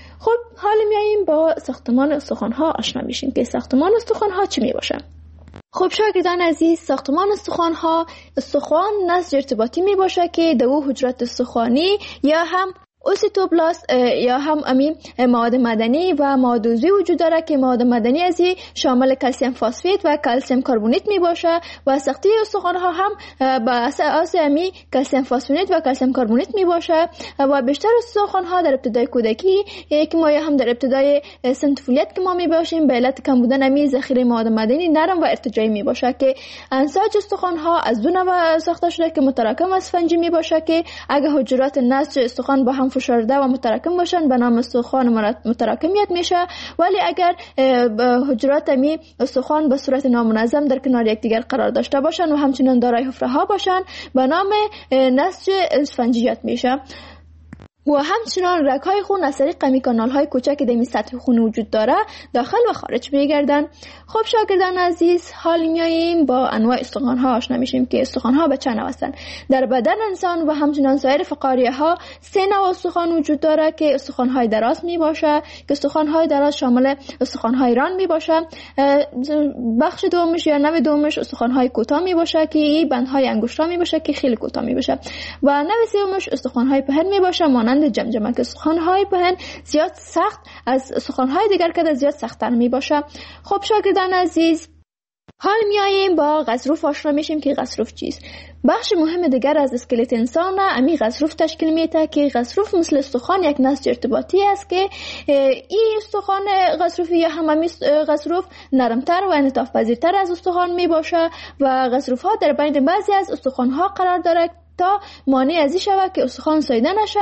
Speaker 2: خب حالا میاییم با ساختمان استخوان‌ها آشنا میشیم که ساختمان استخوان‌ها چی می باشه. خب شاگردان عزیز، ساختمان استخوان‌ها، استخوان نسج ارتباطی می باشه که دو حجرات استخوانی یا هم اوسیتوبلاست یا هم امین مواد مدنی و مواد عضوی وجود داره که مواد مدنی ازی شامل کلسیم فسفید و کلسیم کربونیت می باشه و ساخته استخوان‌ها هم با اساس امی کلسیم فسفید و کلسیم کربونیت می باشه و بیشتر استخوان‌ها در ابتدای کودکی که ما هم در ابتدای سن طفولیت که ما می باشیم به علت کم بودن امی ذخیره مواد مدنی نرم و ارتجاعی می باشه که انساج استخوان‌ها از دو نوع ساخته شده که متراکم و اسفنجی می باشه که اگه حجرات نسج استخوان با هم فشرده و متراکم باشن به نام استخوان متراکمیت میشه. ولی اگر حجرات می استخوان به صورت نامنظم در کنار یکدیگر قرار داشته باشن و همچنین دارای حفره ها باشن به نام نسج اسفنجیت میشه. و همچنان رگ‌های خون از طریق کانال‌های کوچک که در سطح خون وجود داره داخل و خارج می‌گردن. خب شاگردان عزیز، حال میاییم با انواع استخوان‌ها آشنا میشیم که استخوان‌ها به چند نوع هستند. در بدن انسان و همچنان سایر فقاریه‌ها 3 نوع استخوان وجود داره که استخوان‌های دراز میباشه، که استخوان‌های دراز شامل استخوان‌های ران میباشه. بخش دومش یا نوع دومش استخوان‌های کوتاه میباشه که این بندهای انگشت‌ها میباشه که خیلی کوتاه میباشه. و نوع سومش استخوان‌های پهن میباشه مانند جمجمه که استخوان‌های پهن زیاد سخت از استخوان‌های دیگر که زیاد سخت‌تر میباشه. خب شاگردان عزیز، حال میاییم با غضروف آشنا میشیم که غضروف چیست. بخش مهم دیگر از اسکلت انسان امی غضروف تشکیل میده که غضروف مثل استخوان یک نسج ارتباطی است که این استخوان غضروفی یا هم غضروف نرمتر و انعطاف پذیرتر از استخوان میباشه و غضروف ها در بین بعضی از استخوان ها قرار داره تا مانع از این شود که استخوان ساییده نشه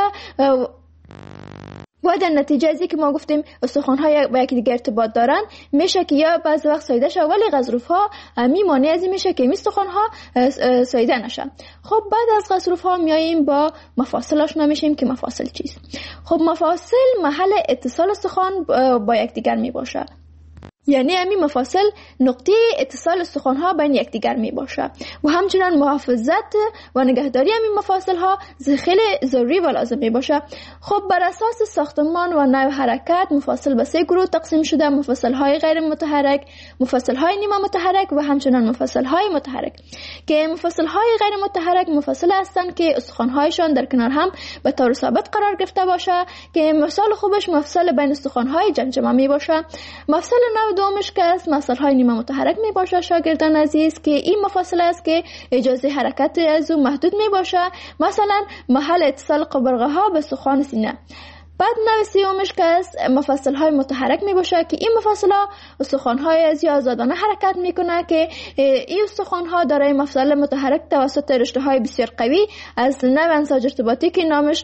Speaker 2: و در نتیجه از که ما گفتیم استخوان‌ها با یکی دیگر ارتباط دارن میشه که یا بعضی وقت ساییده شه، ولی غضروف‌ها مانع از این میشه که این استخوان‌ها ساییده نشه. خب بعد از غضروف‌ها میاییم با مفاصل آشنا میشیم که مفاصل چیست. خب مفاصل محل اتصال استخوان با یکدیگر میباشه، یعنی همین مفاصل نقطه اتصال استخوان‌ها بین یکدیگر میباشه و همچنان محافظت و نگهداری همین مفاصل ها خیلی ضروری و لازم میباشه. خب بر اساس ساختمان و نوع حرکت مفاصل به 3 گروه تقسیم شده: مفاصل های غیر متحرک، مفاصل های نیمه متحرک و همچنان مفاصل های متحرک. که مفاصل های غیر متحرک مفاصل هستند که استخوان هایشان در کنار هم به طور ثابت قرار گرفته باشه، که مثال خوبش مفصل بین استخوان های جمجمه میباشه. مفصل دومش که از مفصل‌های نیمه متحرک می باشه شاگردان عزیز، که این مفاصل است که اجازه حرکت از اون محدود می باشه، مثلا محل اتصال قبرقه ها به استخوان سینه. بعد نوع سومش که از مفاصل‌های متحرک می باشه که این مفاصل‌ها استخوان‌های از آزادانه حرکت میکنه، که این استخوان‌ها دارای مفصل متحرک توسط رشته‌های بسیار قوی از نوع انساج ارتباطی که نامش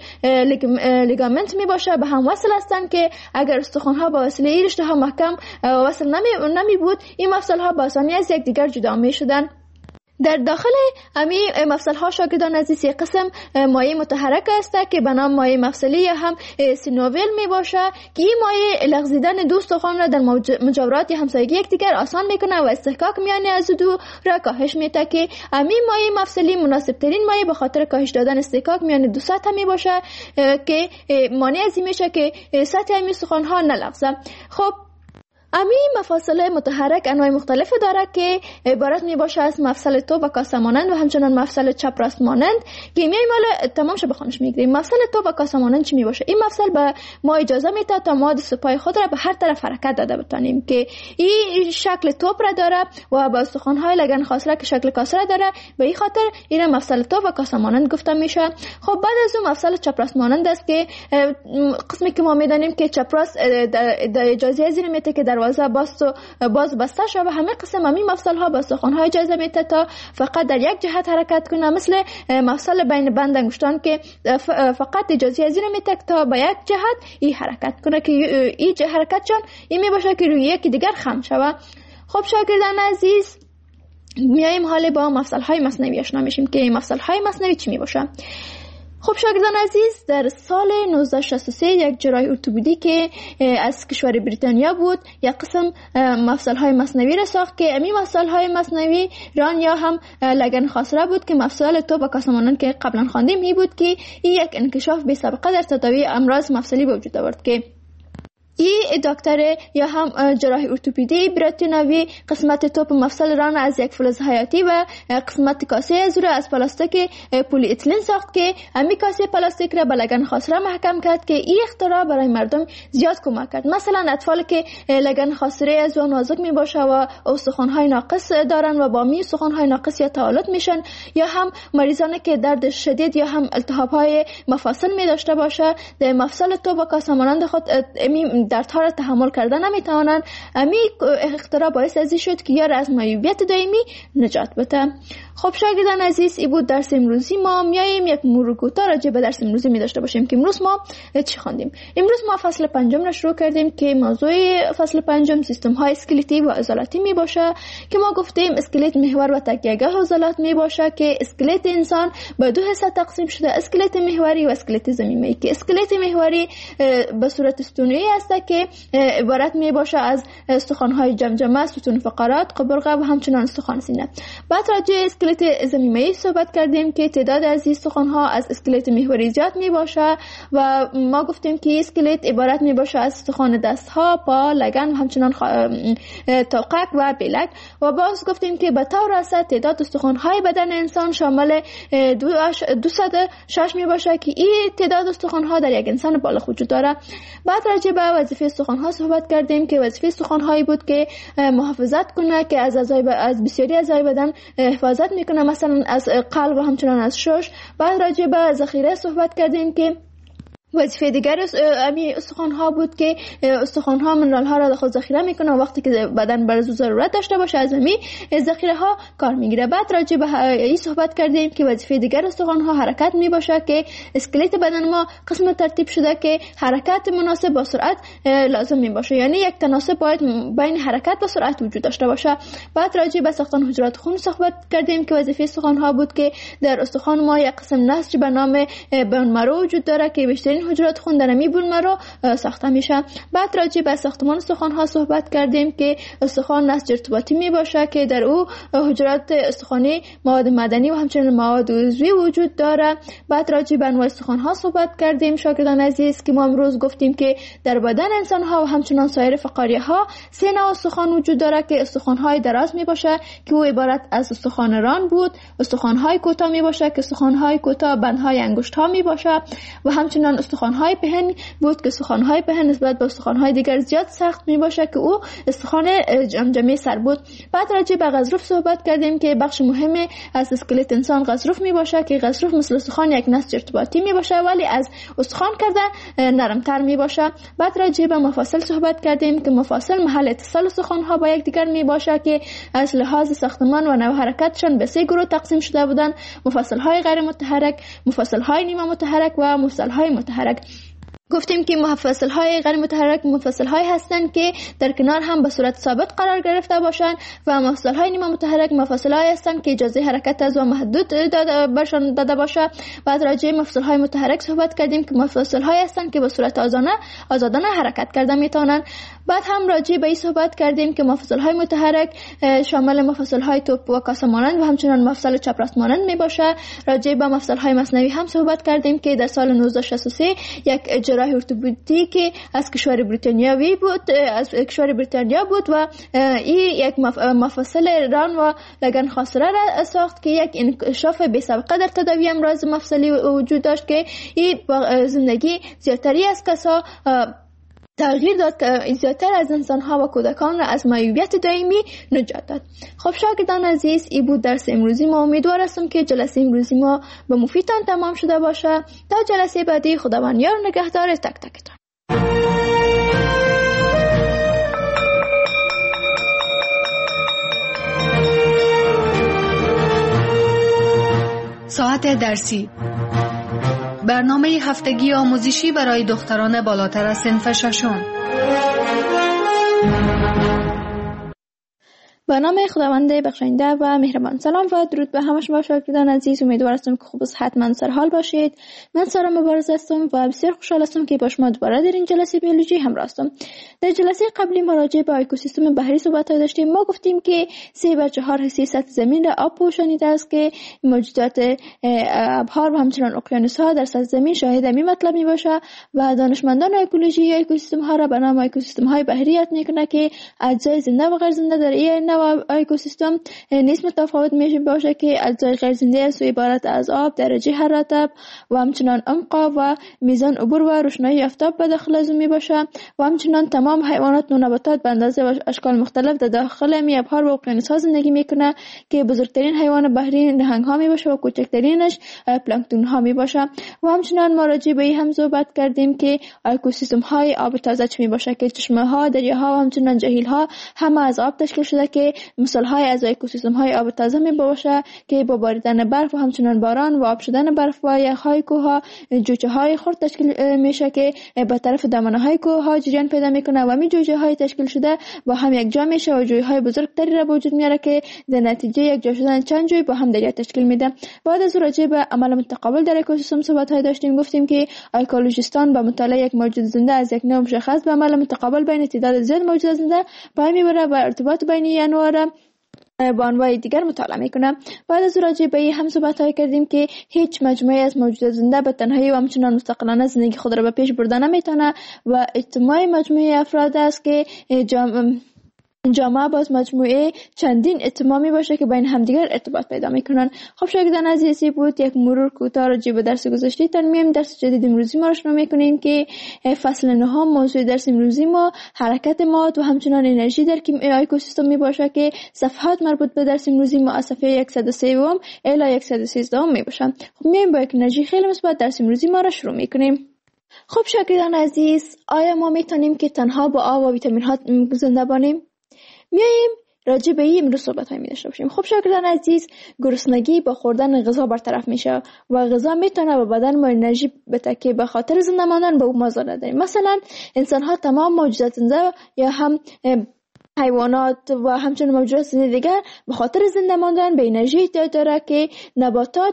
Speaker 2: لیگامنت می باشه به هم وصل هستند، که اگر استخوان‌ها با وسیله این رشته‌ها محکم وصل نمی بود این مفصل‌ها با آسانی از یکدیگر جدا می شدن. در داخل همین مفصل‌ها شاگردان عزیز یک قسم مایع متحرک است که به نام مایع مفصلی یا هم سینوویل می باشه، که این مایع لغزیدن دو استخوان را در مجاورات یا همسایگی یکدیگر آسان میکنه و استحکاک میان از دو را کاهش میده، که همین مایع مفصلی مناسب ترین مایع به خاطر کاهش دادن استحکاک میان دو سطح می باشه که مانع از این میشه که سطح همین استخوان‌ها نلغزه. خب همین مفاصل متحرک انواع مختلف داره که عبارت می باشه از مفصل توپ و کاسه مانند و همچنان مفصل چپ راست مانند، که میایم حالا تمام شه بخونش میگیریم. مفصل توپ و کاسه مانند چی می باشه؟ این مفصل به ما اجازه میده تا ما دست پای خود را به هر طرف حرکت داده بتانیم، که این شکل توپ را داره و با استخوان‌های لگن خاصره که شکل کاسه را داره، به این خاطر این مفصل توپ و کاسه مانند گفته میشه. خب بعد از اون مفصل چپ راست مانند است که قسمی که ما میدانیم که چپ راست اجازه از این میده که دروازه باز بسته شده و همه قسم همین مفصل ها با استخوان های اجازه میده تا فقط در یک جهت حرکت کنه، مثل مفصل بین بند انگشتان که فقط اجازه از این میده تا با یک جهت این حرکت کنه، که این حرکت چون این می باشه که روی یکی دیگر خم شود. خب شاگردان عزیز، میایم حالا با مفصل های مصنوی آشنا میشیم که مفصل های مصنوی چی می باشه. خب شاگردان عزیز، در سال 1963 یک جراح ارتوپدی که از کشور بریتانیا بود یک قسم مفصل‌های مصنوی را ساخت، که همین مفصل‌های مصنوی ران یا هم لگن خاصره بود، که مفصل توپ و کاسه مانند که قبلا خواندیم این بود که این یک انکشاف بی سابقه در تداوی امراض مفصلی به وجود آورد، که این دکتر یا هم جراح ارتوپدی بریتانیایی قسمت توپ مفصل ران از یک فلز حیاتی و قسمت کاسه از را از پلاستیک پلی اتیلن ساخت، که همین کاسه پلاستیک را به لگن خاصره محکم کرد، که این اختراع برای مردم زیاد کمک کرد. مثلا اطفال که لگن خاصره از و نازک می باشه و استخوان‌های ناقص دارن و با می استخوان‌های ناقص یا تعالت میشن، یا هم مریضانی که درد شدید یا هم التهاب‌های مفاصل می داشته باشه، در مفصل توپ و کاسه مانند خود دردها را تحمل کردن نمیتوانند. همین اختراع باعث ازی شد که یار از معیوبیت دائمی نجات بده. خب شاگردان عزیز، این بود درس امروزی ما. میایم یک مرور کوتاه راجع به درس امروزی می داشته باشیم که امروز ما چی خواندیم. امروز ما فصل پنجم را شروع کردیم که موضوع فصل پنجم سیستم های اسکلتی و عضلاتی می باشه که ما گفتیم اسکلت محور و تکیه‌گاه عضلات می باشه که اسکلت انسان به دو حصه تقسیم شده، اسکلت محوری و اسکلت ضمیمه‌ای. که اسکلت محوری به صورت ستونی است که عبارت می باشه از استخوان‌های جمجمه، ستون فقرات، قبرقه و همچنان استخوان سینه. بعد راجع اسکلت ضمیمه‌ای صحبت کردیم که تعداد از این استخوان‌ها از اسکلت محوری زیاد می باشه و ما گفتیم که اسکلت عبارت می باشه از استخوان دست‌ها، پا، لگن و همچنان توقک و بلک. و باز گفتیم که به طور اساس تعداد استخوان‌های بدن انسان شامل 206 می باشه که این تعداد استخوان‌ها در یک انسان بالغ وجود داره. بعد راجع به وظیفه استخوان‌ها صحبت کردیم که وظیفه استخوان‌هایی بود که محافظت کنه، که از بسیاری اعضای بدن حفاظت میکنه، مثلا از قلب و همچنان از شش. بعد راجع به ذخیره صحبت کردیم که وظیفه دیگر استخوان‌ها بود که استخوان‌ها منرال‌ها را در خود ذخیره میکنه و وقتی که بدن برای ضرورت داشته باشه از همین ذخیره‌ها کار میگیره. بعد راجع به این صحبت کردیم که وظیفه دیگر استخوان‌ها حرکت میباشه که اسکلت بدن ما قسم ترتیب شده که حرکت مناسب با سرعت لازم میباشه، یعنی یک تناسب باید بین حرکت و سرعت وجود داشته باشه. بعد راجع به ساختن حجرات خون صحبت کردیم که وظیفه استخوان‌ها بود که در استخوان ما یک قسم نسج به نام بون مرو وجود داره که بیشترین حجرات خون در همین بون مرو ساخته میشه. بعد راجع به ساختمان استخوان‌ها صحبت کردیم که استخوان نسج ارتباطی می باشه که در او حجرات استخوانی، مواد مدنی و همچنین مواد عضوی وجود داره. بعد راجع به انواع استخوان‌ها صحبت کردیم شاگردان عزیز که ما امروز گفتیم که در بدن انسان‌ها و همچنین سایر فقاریه‌ها 3 نوع استخوان وجود داره که استخوان‌های دراز می باشه که او عبارت از استخوان ران بود، استخوان‌های کوتاه می باشه که استخوان‌های کوتاه بندهای انگشت‌ها می باشه و همچنین استخوان‌های پهن بود که استخوان‌های پهن نسبت به استخوان‌های دیگر زیاد سخت می باشه که او استخوان جمجمه سر بود. بعد راجع به غضروف صحبت کردیم که بخش مهمی از اسکلت انسان غضروف می باشه که غضروف مثل استخوان یک نسج ارتباطی می باشه ولی از استخوان کردن نرمتر می باشه. بعد راجع به مفاصل صحبت کردیم که مفاصل محل اتصال استخوان‌ها با یکدیگر می باشه که از لحاظ ساختمان و نوع حرکتشان به 3 گروه تقسیم شده بودند: مفاصل‌های غیر متحرک، مفاصل‌های نیمه متحرک و مفاصل‌های متحرک. گفتیم که مفاصل‌های غیر متحرک مفاصل‌هایی هستند که در کنار هم به صورت ثابت قرار گرفته باشند و مفاصل‌های نیمه متحرک مفاصل‌هایی هستند که اجازه حرکت از و محدود برشان داده باشه. بعد راجع به مفاصل‌های متحرک صحبت کردیم که مفاصل‌هایی هستند که به صورت آزادانه حرکت کرده میتونن. بعد هم راجع به این صحبت کردیم که مفاصل‌های متحرک شامل مفاصل‌های توپ و کاسه مانند و همچنین مفصل چپ راست مانند میباشه. راجع به مفصل‌های مصنوی هم صحبت کردیم که در سال 1963 یک جراح ارتوپدیکی از کشور بریتانیا بود و این یک مفصل ران و لگن خاصره را ساخت که یک انکشاف بی سابقه در تداوی امراض مفصلی وجود داشت که این زندگی زیادتری از کسا تغییر داد که زیادتر از انسان‌ها و کودکان را از معیوبیت دائمی نجات داد. خب شاگردان عزیز، این بود درس امروزی ما. امیدوار هستم که جلسه امروزی ما به مفیدتان تمام شده باشه. تا جلسه بعدی، خداوند یار و نگهدار تک تکتان.
Speaker 1: ساعت درسی، برنامه هفتگی آموزشی برای دختران بالاتر از صنف ششم.
Speaker 2: به نام خداوند بخشنده و مهربان. سلام و درود به همه شما شاگردان عزیز. امیدوار هستم که خوب و صحتمند سرحال باشید. من سارا مبارز هستم و بسیار خوشحال هستم که با شما دوباره در این جلسه بیولوژی همراه هستم. در جلسه قبلی ما راجع به اکوسیستم بحری صحبت داشتیم. ما گفتیم که 3/4 حصه سطح زمین را آب پوشانیده است که موجودات ابحار و همچنین اقیانوس‌ها در سطح زمین شاهد همین مطلب میباشه و دانشمندان اکولوژی یا اکوسیستم ها را به نام اکوسیستم های بحری یاد میکنه که اجزای زنده و غیر زنده در این نوع اکوسیستم نیز متفاوت میشه باشه که اجزای غیر زنده از عبارت از آب، درجه حرارت و همچنین عمق و میزان عبور و روشنایی آفتاب به داخل از می باشه و همچنین تمام حیوانات و نباتات به اندازه و اشکال مختلف در داخل می ابحار و اقیانوس‌ها زندگی میکنه که بزرگترین حیوان بحری نهنگ ها می باشه و کوچکترینش پلانکتون ها می باشه. و همچنین ما راجع به این هم صحبت کردیم که اکوسیستم های آب تازه می باشه که چشمه ها، دریاها و همچنین جهیل ها همه از آب تشکیل شده که که مثالهای از اکوسیستم های آب تازه می باشه که با باریدن برف و همچنان باران و آب شدن برف و یخهای کوه جوجه های خرد تشکیل میشه که به طرف دامنه های کوه ها جریان پیدا میکنه و همین جوجه های تشکیل شده با هم یک جا میشه و جوی های بزرگتری را به وجود میاره که در نتیجه یک جا شدن چند جوی با هم دریا تشکیل میده. بعد از راجع به عمل متقابل در اکوسیستم صحبت های داشتیم، گفتیم که اکولوژیستان با مطالعه یک موجود زنده از یک نوع مشخص به عمل متقابل بین تعداد زیاد موجود زنده پای میبره و ارتباط بین این انواع را با انواع دیگر مطالعه میکنه. بعد از راجع به هم صحبت های کردیم که هیچ مجموعه از موجودات زنده به تنهایی و همچنان مستقلانه زندگی خود را به پیش برده نمیتونه و اجتماع مجموعه افراد است که جامعه باز مجموعه چندین اجتماعی باشه که بین همدیگر ارتباط پیدا میکنن. خب شاگردان عزیزی بود یک مرور کوتاه راجع به درس گذشته ترمیم درس جدید امروزی ما را شروع میکنیم که فصل 9 موضوع درس امروزی ما حرکت ماد و همچنان انرژی در اکوسیستم می باشه که صفحات مربوط به درس امروزی ما از صفحه 103 الی 113 می باشن. خب میایم با یک انرژی خیلی مثبت درس امروزی ما را شروع میکنیم. خب شاگردان عزیز، آیا ما میتونیم که تنها با آب و ویتامین ها زنده باشیم؟ میاییم راجع به این امروز صحبت های می داشته باشیم. خب شاگردان عزیز، گرسنگی با خوردن غذا برطرف میشه و غذا میتونه به بدن ما انرژی بده که به خاطر زنده ماندن به او ما ضرورت داریم. مثلا انسان ها تمام موجودات زنده یا هم حیوانات و همچنین موجودات زنده دیگر به خاطر زنده ماندن به انرژی احتیاج داره که نباتات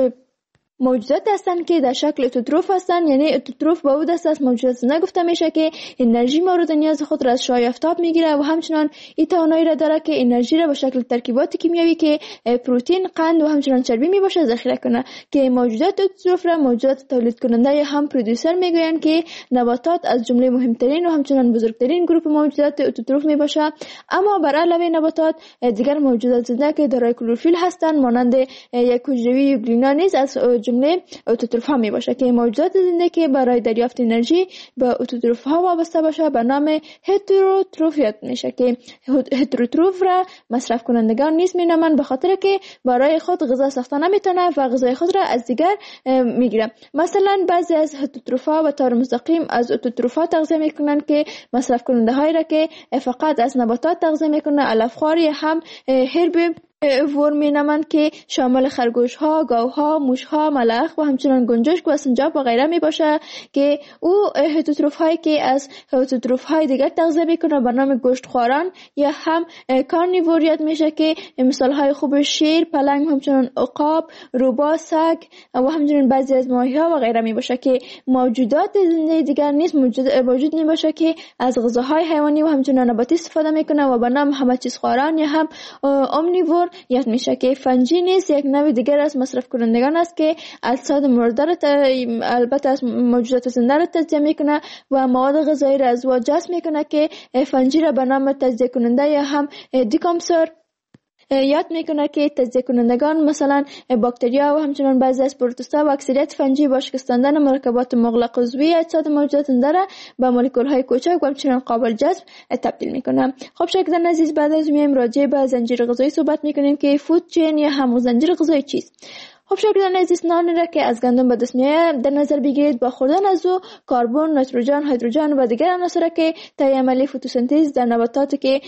Speaker 2: موجودات هستند که در شکل اتوتروف هستند، یعنی اتوتروف به او دست از موجودات زنده گفته میشه که انرژی مورد نیاز خود را از شعاع آفتاب میگیره و همچنان این توانایی را داره که انرژی را به شکل ترکیبات کیمیایی که پروتئین، قند و همچنان چربی میباشه ذخیره کنه که موجودات اتوتروف را موجودات تولید کننده یا هم پرودوسر میگویند که نباتات از جمله مهمترین و همچنان بزرگترین گروه موجودات اتوتروف میباشه. اما بر علاوه نباتات دیگر موجودات زنده که دارای کلروفیل هستند مانند یک حجروی یوگلینا نیز از جمله اتوتروف ها می باشه که موجودات زنده که برای دریافت انرژی به اتوتروف ها وابسته باشه به نام هتروتروفیت میشه که هتروتروف را مصرف کنندگان نیز می نامند به خاطر که برای خود غذا ساخته نمیتونه و غذای خود را از دیگر میگیره. مثلا بعضی از هتروتروف ها به طور مستقیم از اتوتروف ها تغذیه میکنند که مصرف کننده هایی را که فقط از نباتات تغذیه میکنه علفخوار یا هم هرب ور می نامند که شامل خرگوش ها، گاو ها، موش ها، ملخ و همچنان گنجشک و سنجاب و غیره می باشه که او هتروتروف هایی که از هتروتروف های دیگر تغذیه میکنه به نام گوشت خواران یا هم کارنیوریت میشه که مثال های خوب شیر، پلنگ، همچنان عقاب، روباه، سگ و همچنان بعضی از ماهی ها و غیره می باشه که موجودات زنده دیگر نیست موجود می باشه که از غذاهای حیوانی و همچنان نباتی استفاده میکنه و به نام همه چیز خواران یا هم امنیور یاد میشه که فنجی نیست یک نوع دیگر از مصرف کنندگان است که اجساد مرده را البته از موجودات زنده را تجزیه میکنه و مواد غذایی را از او جذب میکنه که فنجی را به نام تجزیه کننده یا هم دیکامپسور یاد میکنه که تجزیه کنندگان مثلا باکتریا و همچنان بعضی از پروتوزا و اکثریت فنجی با شکستاندن مرکبات مغلق عضوی اجساد موجودات زنده را به مولکول های کوچک و همچنان قابل جذب تبدیل میکنه. خب شاگردان عزیز، بعد از میایم راجع به زنجیره غذایی صحبت میکنیم که فود چین یا هم زنجیره غذایی چیست. خب شاگردان عزیز، نانی را که از گندم به دست میآید در نظر بگیرید. با خوردن از او کربن، نیتروژن، هیدروژن و دیگر عناصر که طی عملی فتوسنتز در نباتات که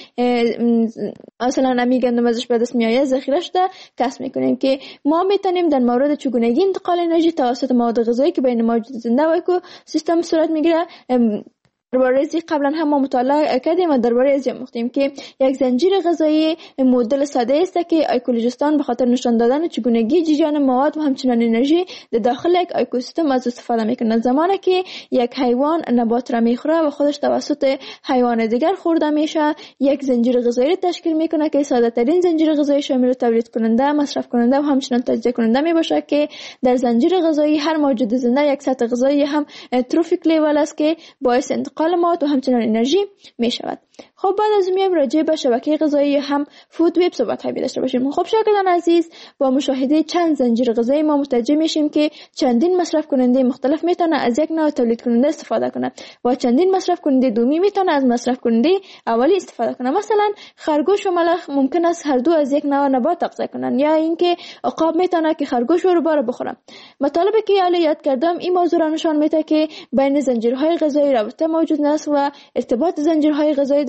Speaker 2: مثلا امی گندم ازش به دست میآید ذخیره شده کسب میکنیم که ما میتونیم در مورد چگونگی انتقال انرژی توسط مواد غذایی که بین موجودات زنده و اکوسیستم صورت میگیره درباره ازی قبلا هم ما مطالعه کردیم و درباره ازی گفتیم که یک زنجیر غذایی مدل ساده است که اکولوژیستان به خاطر نشان دادن چگونگی جریان مواد و همچنان انرژی در داخل یک اکوسیستم از استفاده میکنه. زمانی که یک حیوان نبات را میخوره و خودش توسط حیوان دیگر خورده میشه یک زنجیر غذایی تشکیل میکنه که ساده ترین زنجیر غذایی شامل تولید کننده، مصرف کننده و همچنان تجزیه کننده میباشه که در زنجیر غذایی هر موجود زنده یک سطح غذایی هم تروفیک لیول است که باعث انتقال مواد و همچنان انرژی می شود. خب بعد از میایم راجع به شبکه غذایی هم فود وب صحبت های داشته باشیم. خب شاگردان عزیز، با مشاهده چند زنجیر غذایی ما متوجه میشیم که چندین مصرف کننده مختلف میتونه از یک نوع تولید کننده استفاده کنه و چندین مصرف کننده دومی میتونه از مصرف کننده اولی استفاده کنه. مثلا خرگوش و ملخ ممکن است هر دو از یک نوع نبات تغذیه کنن یا اینکه عقاب میتونه که خرگوش و روباه بخوره. مطالبی که حالا یاد کردم این موضوع را نشان میده که بین زنجیرهای غذایی رابطه موجود است و ارتباط زنجیرهای غذایی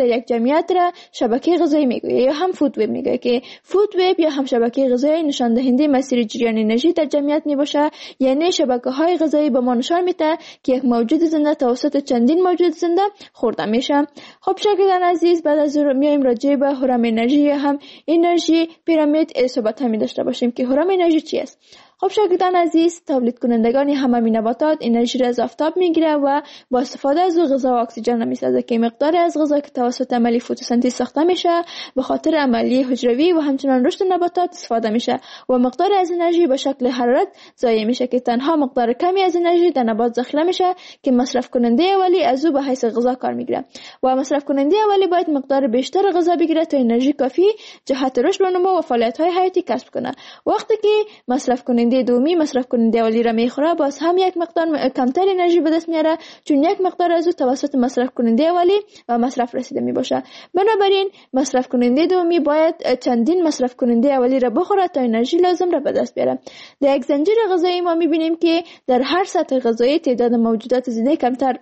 Speaker 2: در یک جمعیت را شبکه غذایی میگوید یا هم فود وب میگوید که فود وب یا هم شبکه غذایی نشان دهنده مسیر جریان انرژی در جمعیت میباشه. یعنی شبکه‌های غذایی به ما نشان میده که یک موجود زنده توسط چندین موجود زنده خورده میشه. خب شاگردان عزیز، بعد از میایم راجع به هرم انرژی یا هم انرژی پیرامید صحبت هم داشته باشیم که هرم انرژی چی است. خب شاگردان عزیز، تولید کنندگان همه نباتات انرژی را از آفتاب میگیره و با استفاده از غذا و اکسیژن میسازه که مقدار از غذا که توسط عملیه فتوسنتز ساخته میشه به خاطر عملیه حجروی و همچنان رشد نباتات استفاده میشه و مقدار از انرژی به شکل حرارت ضایع میشه که تنها مقدار کمی از انرژی در نبات ذخیره میشه که مصرف کننده اولی از او به حیث غذا کار میگیره و مصرف کننده اولی باید مقدار بیشتر غذا بگیره تا انرژی کافی جهت رشد و نمو و فعالیت‌های حیاتی کسب کنه. وقتی که مصرف کننده دومی مصرف کننده اولی را میخوره، باز هم یک مقدار کمتر انرژی به دست میاره چون یک مقدار از او توسط مصرف کننده اولی و مصرف رسیده میباشه. بنابراین مصرف کننده دومی باید چندین مصرف کننده اولی را بخوره تا انرژی لازم را به دست بیاره. در یک زنجیر غذایی ما میبینیم که در هر سطح غذایی تعداد موجودات زنده کمتر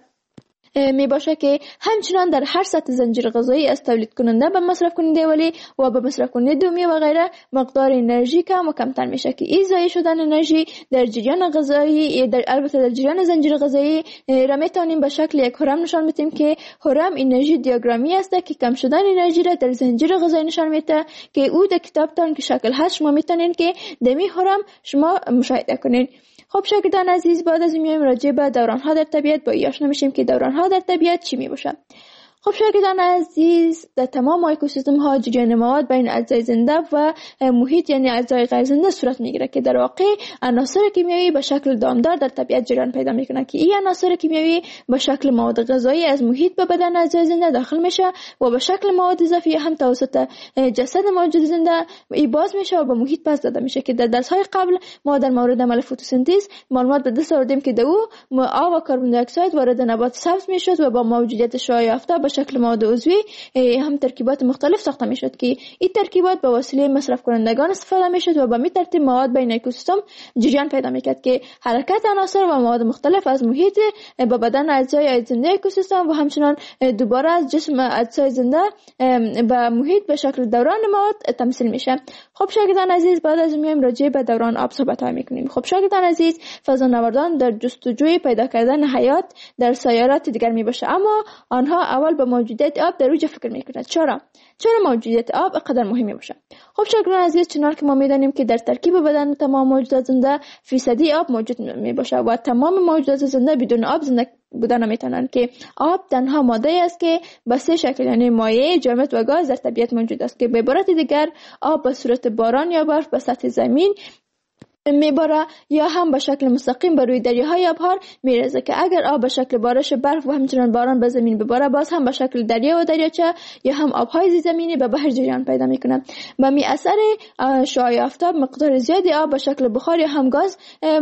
Speaker 2: می باشه که همچنان در هر سطح زنجیر غذایی از تولید کننده به مصرف کننده اولی و به مصرف کننده دومی و غیره مقدار انرژی کم و کمتر میشه که این ضایع شدن انرژی در جریان غذایی البته در جریان زنجیر غذایی را میتونیم به شکل یک هرم نشان بدیم که هرم انرژی دیاگرامی است که کم شدن انرژی را در زنجیر غذایی نشان میده که او در کتابتان که شکل هست شما میتونین که دمی هرم شما مشاهده کنین. خب شاگردان عزیز، بعد از این میایم راجع به دوران‌ها در طبیعت با آشنا میشیم که دوران‌ها در طبیعت چی میباشه. خب شاگردان عزیز، در تمام اکوسیستم ها جریان مواد بین اجزای زنده و محیط یعنی اجزای غیر زنده صورت میگیره که در واقع عناصر کیمیایی به شکل دامدار در طبیعت جریان پیدا میکنه که این عناصر کیمیایی به شکل مواد غذایی از محیط به بدن اجزای زنده داخل میشه و به شکل مواد اضافی هم توسط جسد موجود زنده باز میشه و به محیط پس داده میشه که در درس‌های قبل ما در مورد عمل فتوسنتز معلومات به دست آوردیم که در او آب و کربن دی اکساید وارد نبات سبز میشد و با موجودیت شعاع آفتاب شکل مواد عضوی هم ترکیبات مختلف ساخته میشد که این ترکیبات به وسیله مصرف کنندگان استفاده میشد و به می ترتیب مواد بین اکوسیستم جریان پیدا میکرد که حرکت عناصر و مواد مختلف از محیط به بدن اجزای زنده اکوسیستم و همچنان دوباره از جسم اجزای زنده به محیط به شکل دوران مواد تمثیل میشه. خب شاگردان عزیز، بعد از میایم راجع به دوران آب صحبت میکنیم. خب شاگردان عزیز، فضانوردان در جستجوی پیدا کردن حیات در سیارات دیگر میباشه، اما آنها اول به موجودیت آب در اوج فکر میکنند. چرا موجودیت آب اینقدر مهمی باشه؟ خب شاگردان عزیز، چنانکه که ما میدانیم که در ترکیب بدن تمام موجودات زنده فیصدی آب موجود میباشه و تمام موجودات زنده بدون آب زنده بودن نمیتونند که آب تنها ماده است که به سه شکل یعنی مایع، جامد و گاز در طبیعت موجود است که به عبارت دیگر آب به صورت باران یا برف به سطح زمین میباره یا هم به شکل مستقیم بر روی دریاها یا ابار میرزه که اگر آب به شکل بارش برف و همچنان باران به زمین بباره باز هم به شکل دریا و دریاچه یا هم آبهای زیرزمینی به بحر جریان پیدا میکنه. به می اثر شعاع آفتاب مقدار زیادی آب به شکل بخار یا هم گاز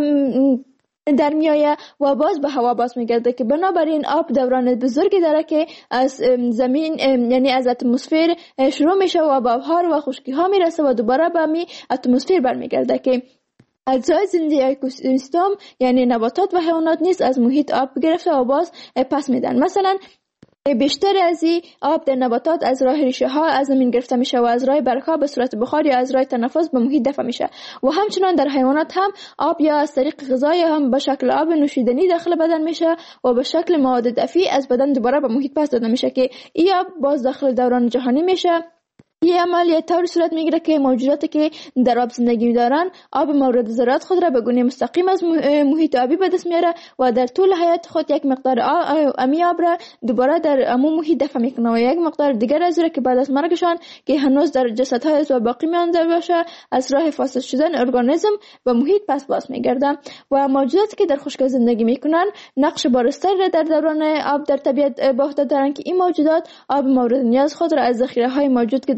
Speaker 2: در میایه و باز به هوا باز میگرده که بنابراین آب دوران بزرگی داره که از زمین یعنی از اتمسفر شروع میشه و به بهار و خشکی ها میرسه و دوباره به می اتمسفر برمیگرده که اجزای زنده اکوسیستم یعنی نباتات و حیوانات نیز از محیط آب گرفته و باز پس میدن. مثلا بیشتر از این آب در نباتات از راه ریشه ها از زمین گرفته میشه و از راه برگها به صورت بخار یا از راه تنفس به محیط دفع میشه و همچنان در حیوانات هم آب یا از طریق غذا یا هم به شکل آب نوشیدنی داخل بدن میشه و به شکل مواد دفعی از بدن دوباره به محیط پس داده میشه که این آب باز داخل دوران جهانی میشه. این عمل طور صورت میگیره که موجوداتی که در آب زندگی دارن آب مورد ضرورت خود را به گونه مستقیم از محیط آبی به دست میاره و در طول حیات خود یک مقدار امی آب را دوباره در امو محیط دفع میکنه و یک مقدار دیگر از را که بعد از مرگشان که هنوز در جسدهای از باقی مانده باشه از راه فاسد شدن ارگانیسم به محیط پس باز میگرده و موجوداتی که در خشکی زندگی میکنن نقش بارزتری را در دوران آب در طبیعت به عهده دارن که این موجودات آب مورد نیاز خود را از ذخیره های موجود که در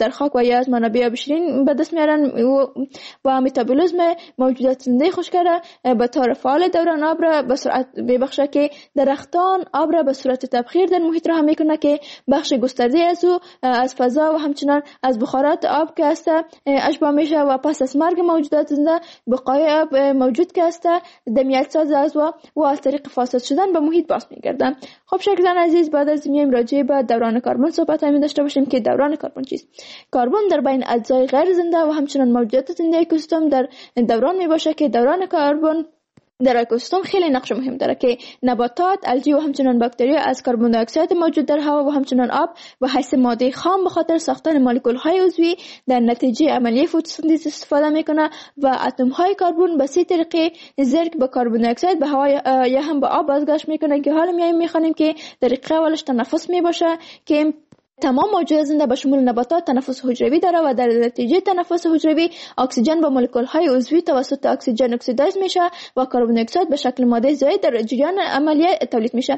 Speaker 2: خاک و یا از منابع آب شیرین به دست میارن و متابولیسم موجودات زنده خشک‌گرا به طور فعال دوران آب را به سرعت میبخشه که درختان آب را به صورت تبخیر در محیط رها میکنه که بخش گسترده از او از فضا و همچنان از بخارات آب که است اشباع میشه و پس از مرگ موجودات زنده بقای آب موجود که است دمیت ساز از و از طریق فاسد شدن به محیط باز میگردن. خب شاگردان عزیز، بعد از میایم راجع به دوران کربن صحبت می داشته باشیم که دوران کربن چیست. کربن در بین اجزای غیر زنده و همچنان موجودات زنده اکوسیستم در دوران می باشه که دوران کربن در اکوسیستم خیلی نقش مهم داره که نباتات، الگی و همچنان باکتریا از کربن دی اکساید موجود در هوا و همچنان آب به حیث ماده خام به خاطر ساختن مولکول‌های عضوی در نتیجه عملیه فتوسنتز استفاده میکنه و اتم‌های کربن به سه طریقه زرک به کربن دی اکساید به هوا یا هم به آب بازگشت میکنه که حالا میخوانیم که طریقه اولش تنفس میباشه که تمام موجودات زنده به شمول نباتات تنفس حجروی داره و در نتیجه تنفس حجروی اکسیژن با مولکول‌های عضوی توسط اکسیژن اکسیدایز میشه و کربن دی اکساید به شکل ماده زائد در جریان عملیه تولید میشه.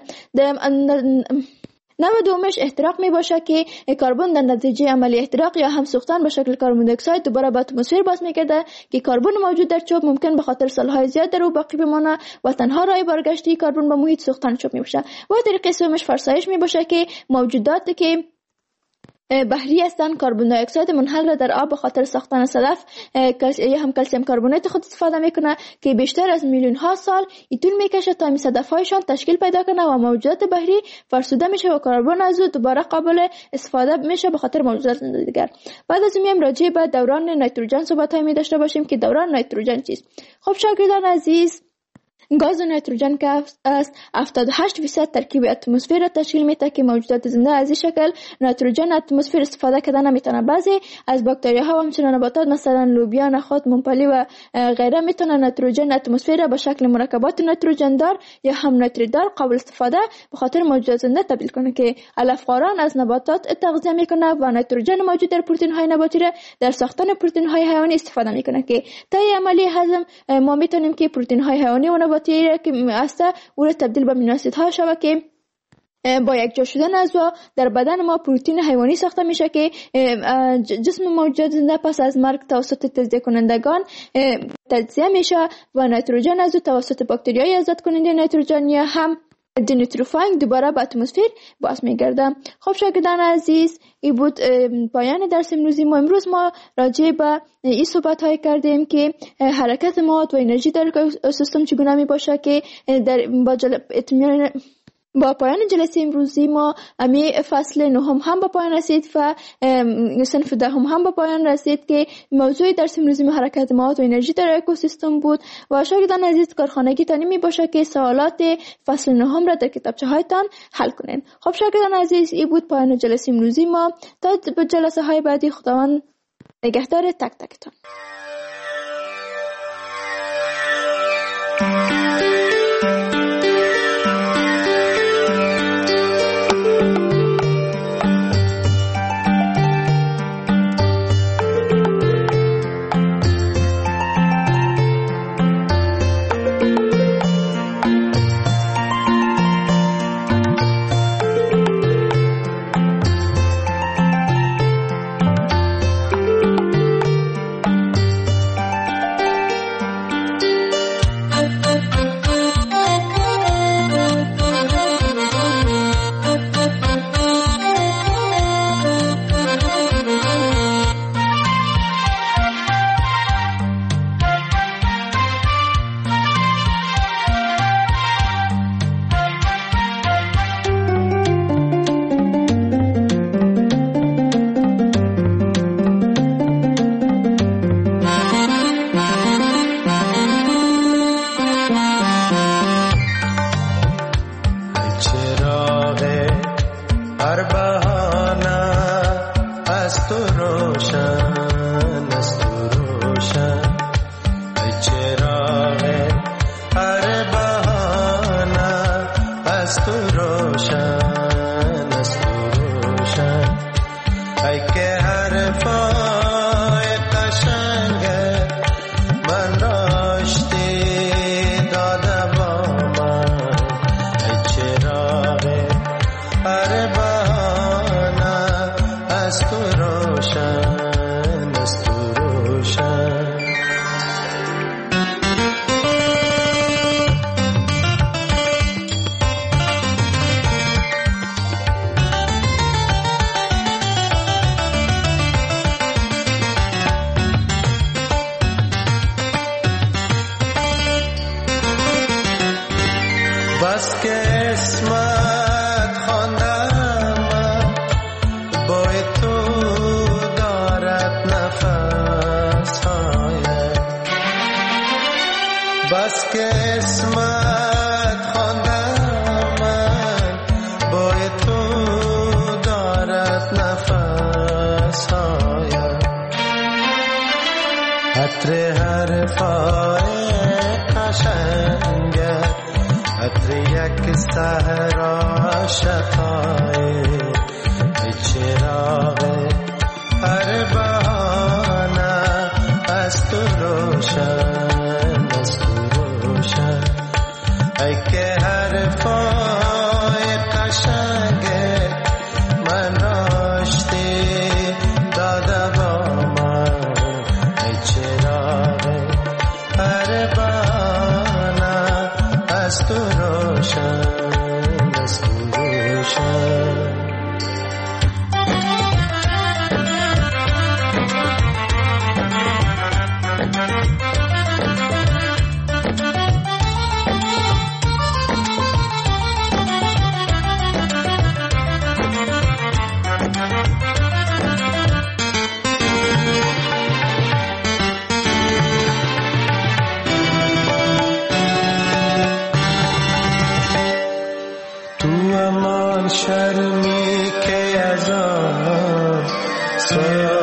Speaker 2: نوع دومش احتراق می باشه که کربن در نتیجه عملی احتراق یا هم سوختن به شکل کربن دی اکساید دوباره به اتمسفر باز میگرده که کربن موجود در چوب ممکن به خاطر سالهای زیاد در او باقی بمانه و تنها راه برگشتی کربن به محیط سوختن چوب می باشه. و طریقه سومش فرسایش می باشه که موجوداتی که بحری هستند کربن دی اکساید منحل را در آب به خاطر ساختن صدف یا هم کلسیم کربونات خود استفاده میکنه که بیشتر از میلیون ها سال طول میکشه تا این صدف هایشان تشکیل پیدا کنه و موجودات بحری فرسوده میشه و کربن از او دوباره قابل استفاده میشه به خاطر موجودات دیگر. بعد از میایم راجع به دوران نیتروژن صحبت می داشته باشیم که دوران نیتروژن چیست. خب شاگردان عزیز، گاز نیتروژن که از 78% ترکیب اتمسفر را تشکیل میده که موجودات زنده از این شکل نیتروژن اتمسفر استفاده کردن نمیتونه. بعضی از باکتریاها و همچنان نباتات مثلا لوبیا، نخود، ممپلی و غیره میتونن نیتروژن اتمسفر را به شکل مرکبات نیتروژن دار یا هم نیتریت دار قابل استفاده به خاطر موجودات زنده تبدیل کنه که علفخواران از نباتات تغذیه میکنه و نیتروژن موجود در پروتئین های نباتی را در ساختن پروتئین های حیوانی استفاده میکنه که طی عملیه هضم ما میتونیم که پروتئین های حیوانی و نباتی که است او را تبدیل به امینو اسیدها شود که با یک جا شدن از و در بدن ما پروتئین حیوانی ساخته میشه که جسم موجود زنده پس از مرگ توسط تجزیه کنندگان تجزیه میشه و نیتروژن از توسط باکتریای آزاد کننده نیتروژن یا هم دینیتروفاینگ دوباره به اتمسفر باز میگرده. خب شاگردان عزیز، این بود پایان درس امروزی ما. امروز ما راجع به این صحبت های کردیم که حرکت مواد و انرژی در اکوسیستم چگونه می باشه که با پایان جلسه امروزی ما امی فصل نهم هم به پایان رسید و صنف دهم هم به پایان رسید که موضوع درس امروزی ما حرکت مواد و انرژی در اکوسیستم بود و شاگردان عزیز کارخانگی تانی می باشه که سوالات فصل نهم را در کتابچه هایتان حل کنین. خب شاگردان عزیز، این بود پایان جلسه امروزی ما. تا به جلسه های بعدی خداوند نگهدار تک تکتان.
Speaker 3: Roşan قسمت خواندم من بوی تو دارد نفس هایم عطر حرفای قشنگت عطر یک صحرا شفای ای چراغ هر بهانه از تو روشن از تو روشن ای که حرفای قشنگت من راشتی داده با من ای چراغ هر بهانه از تو روشن از تو روشن شرمی که از آن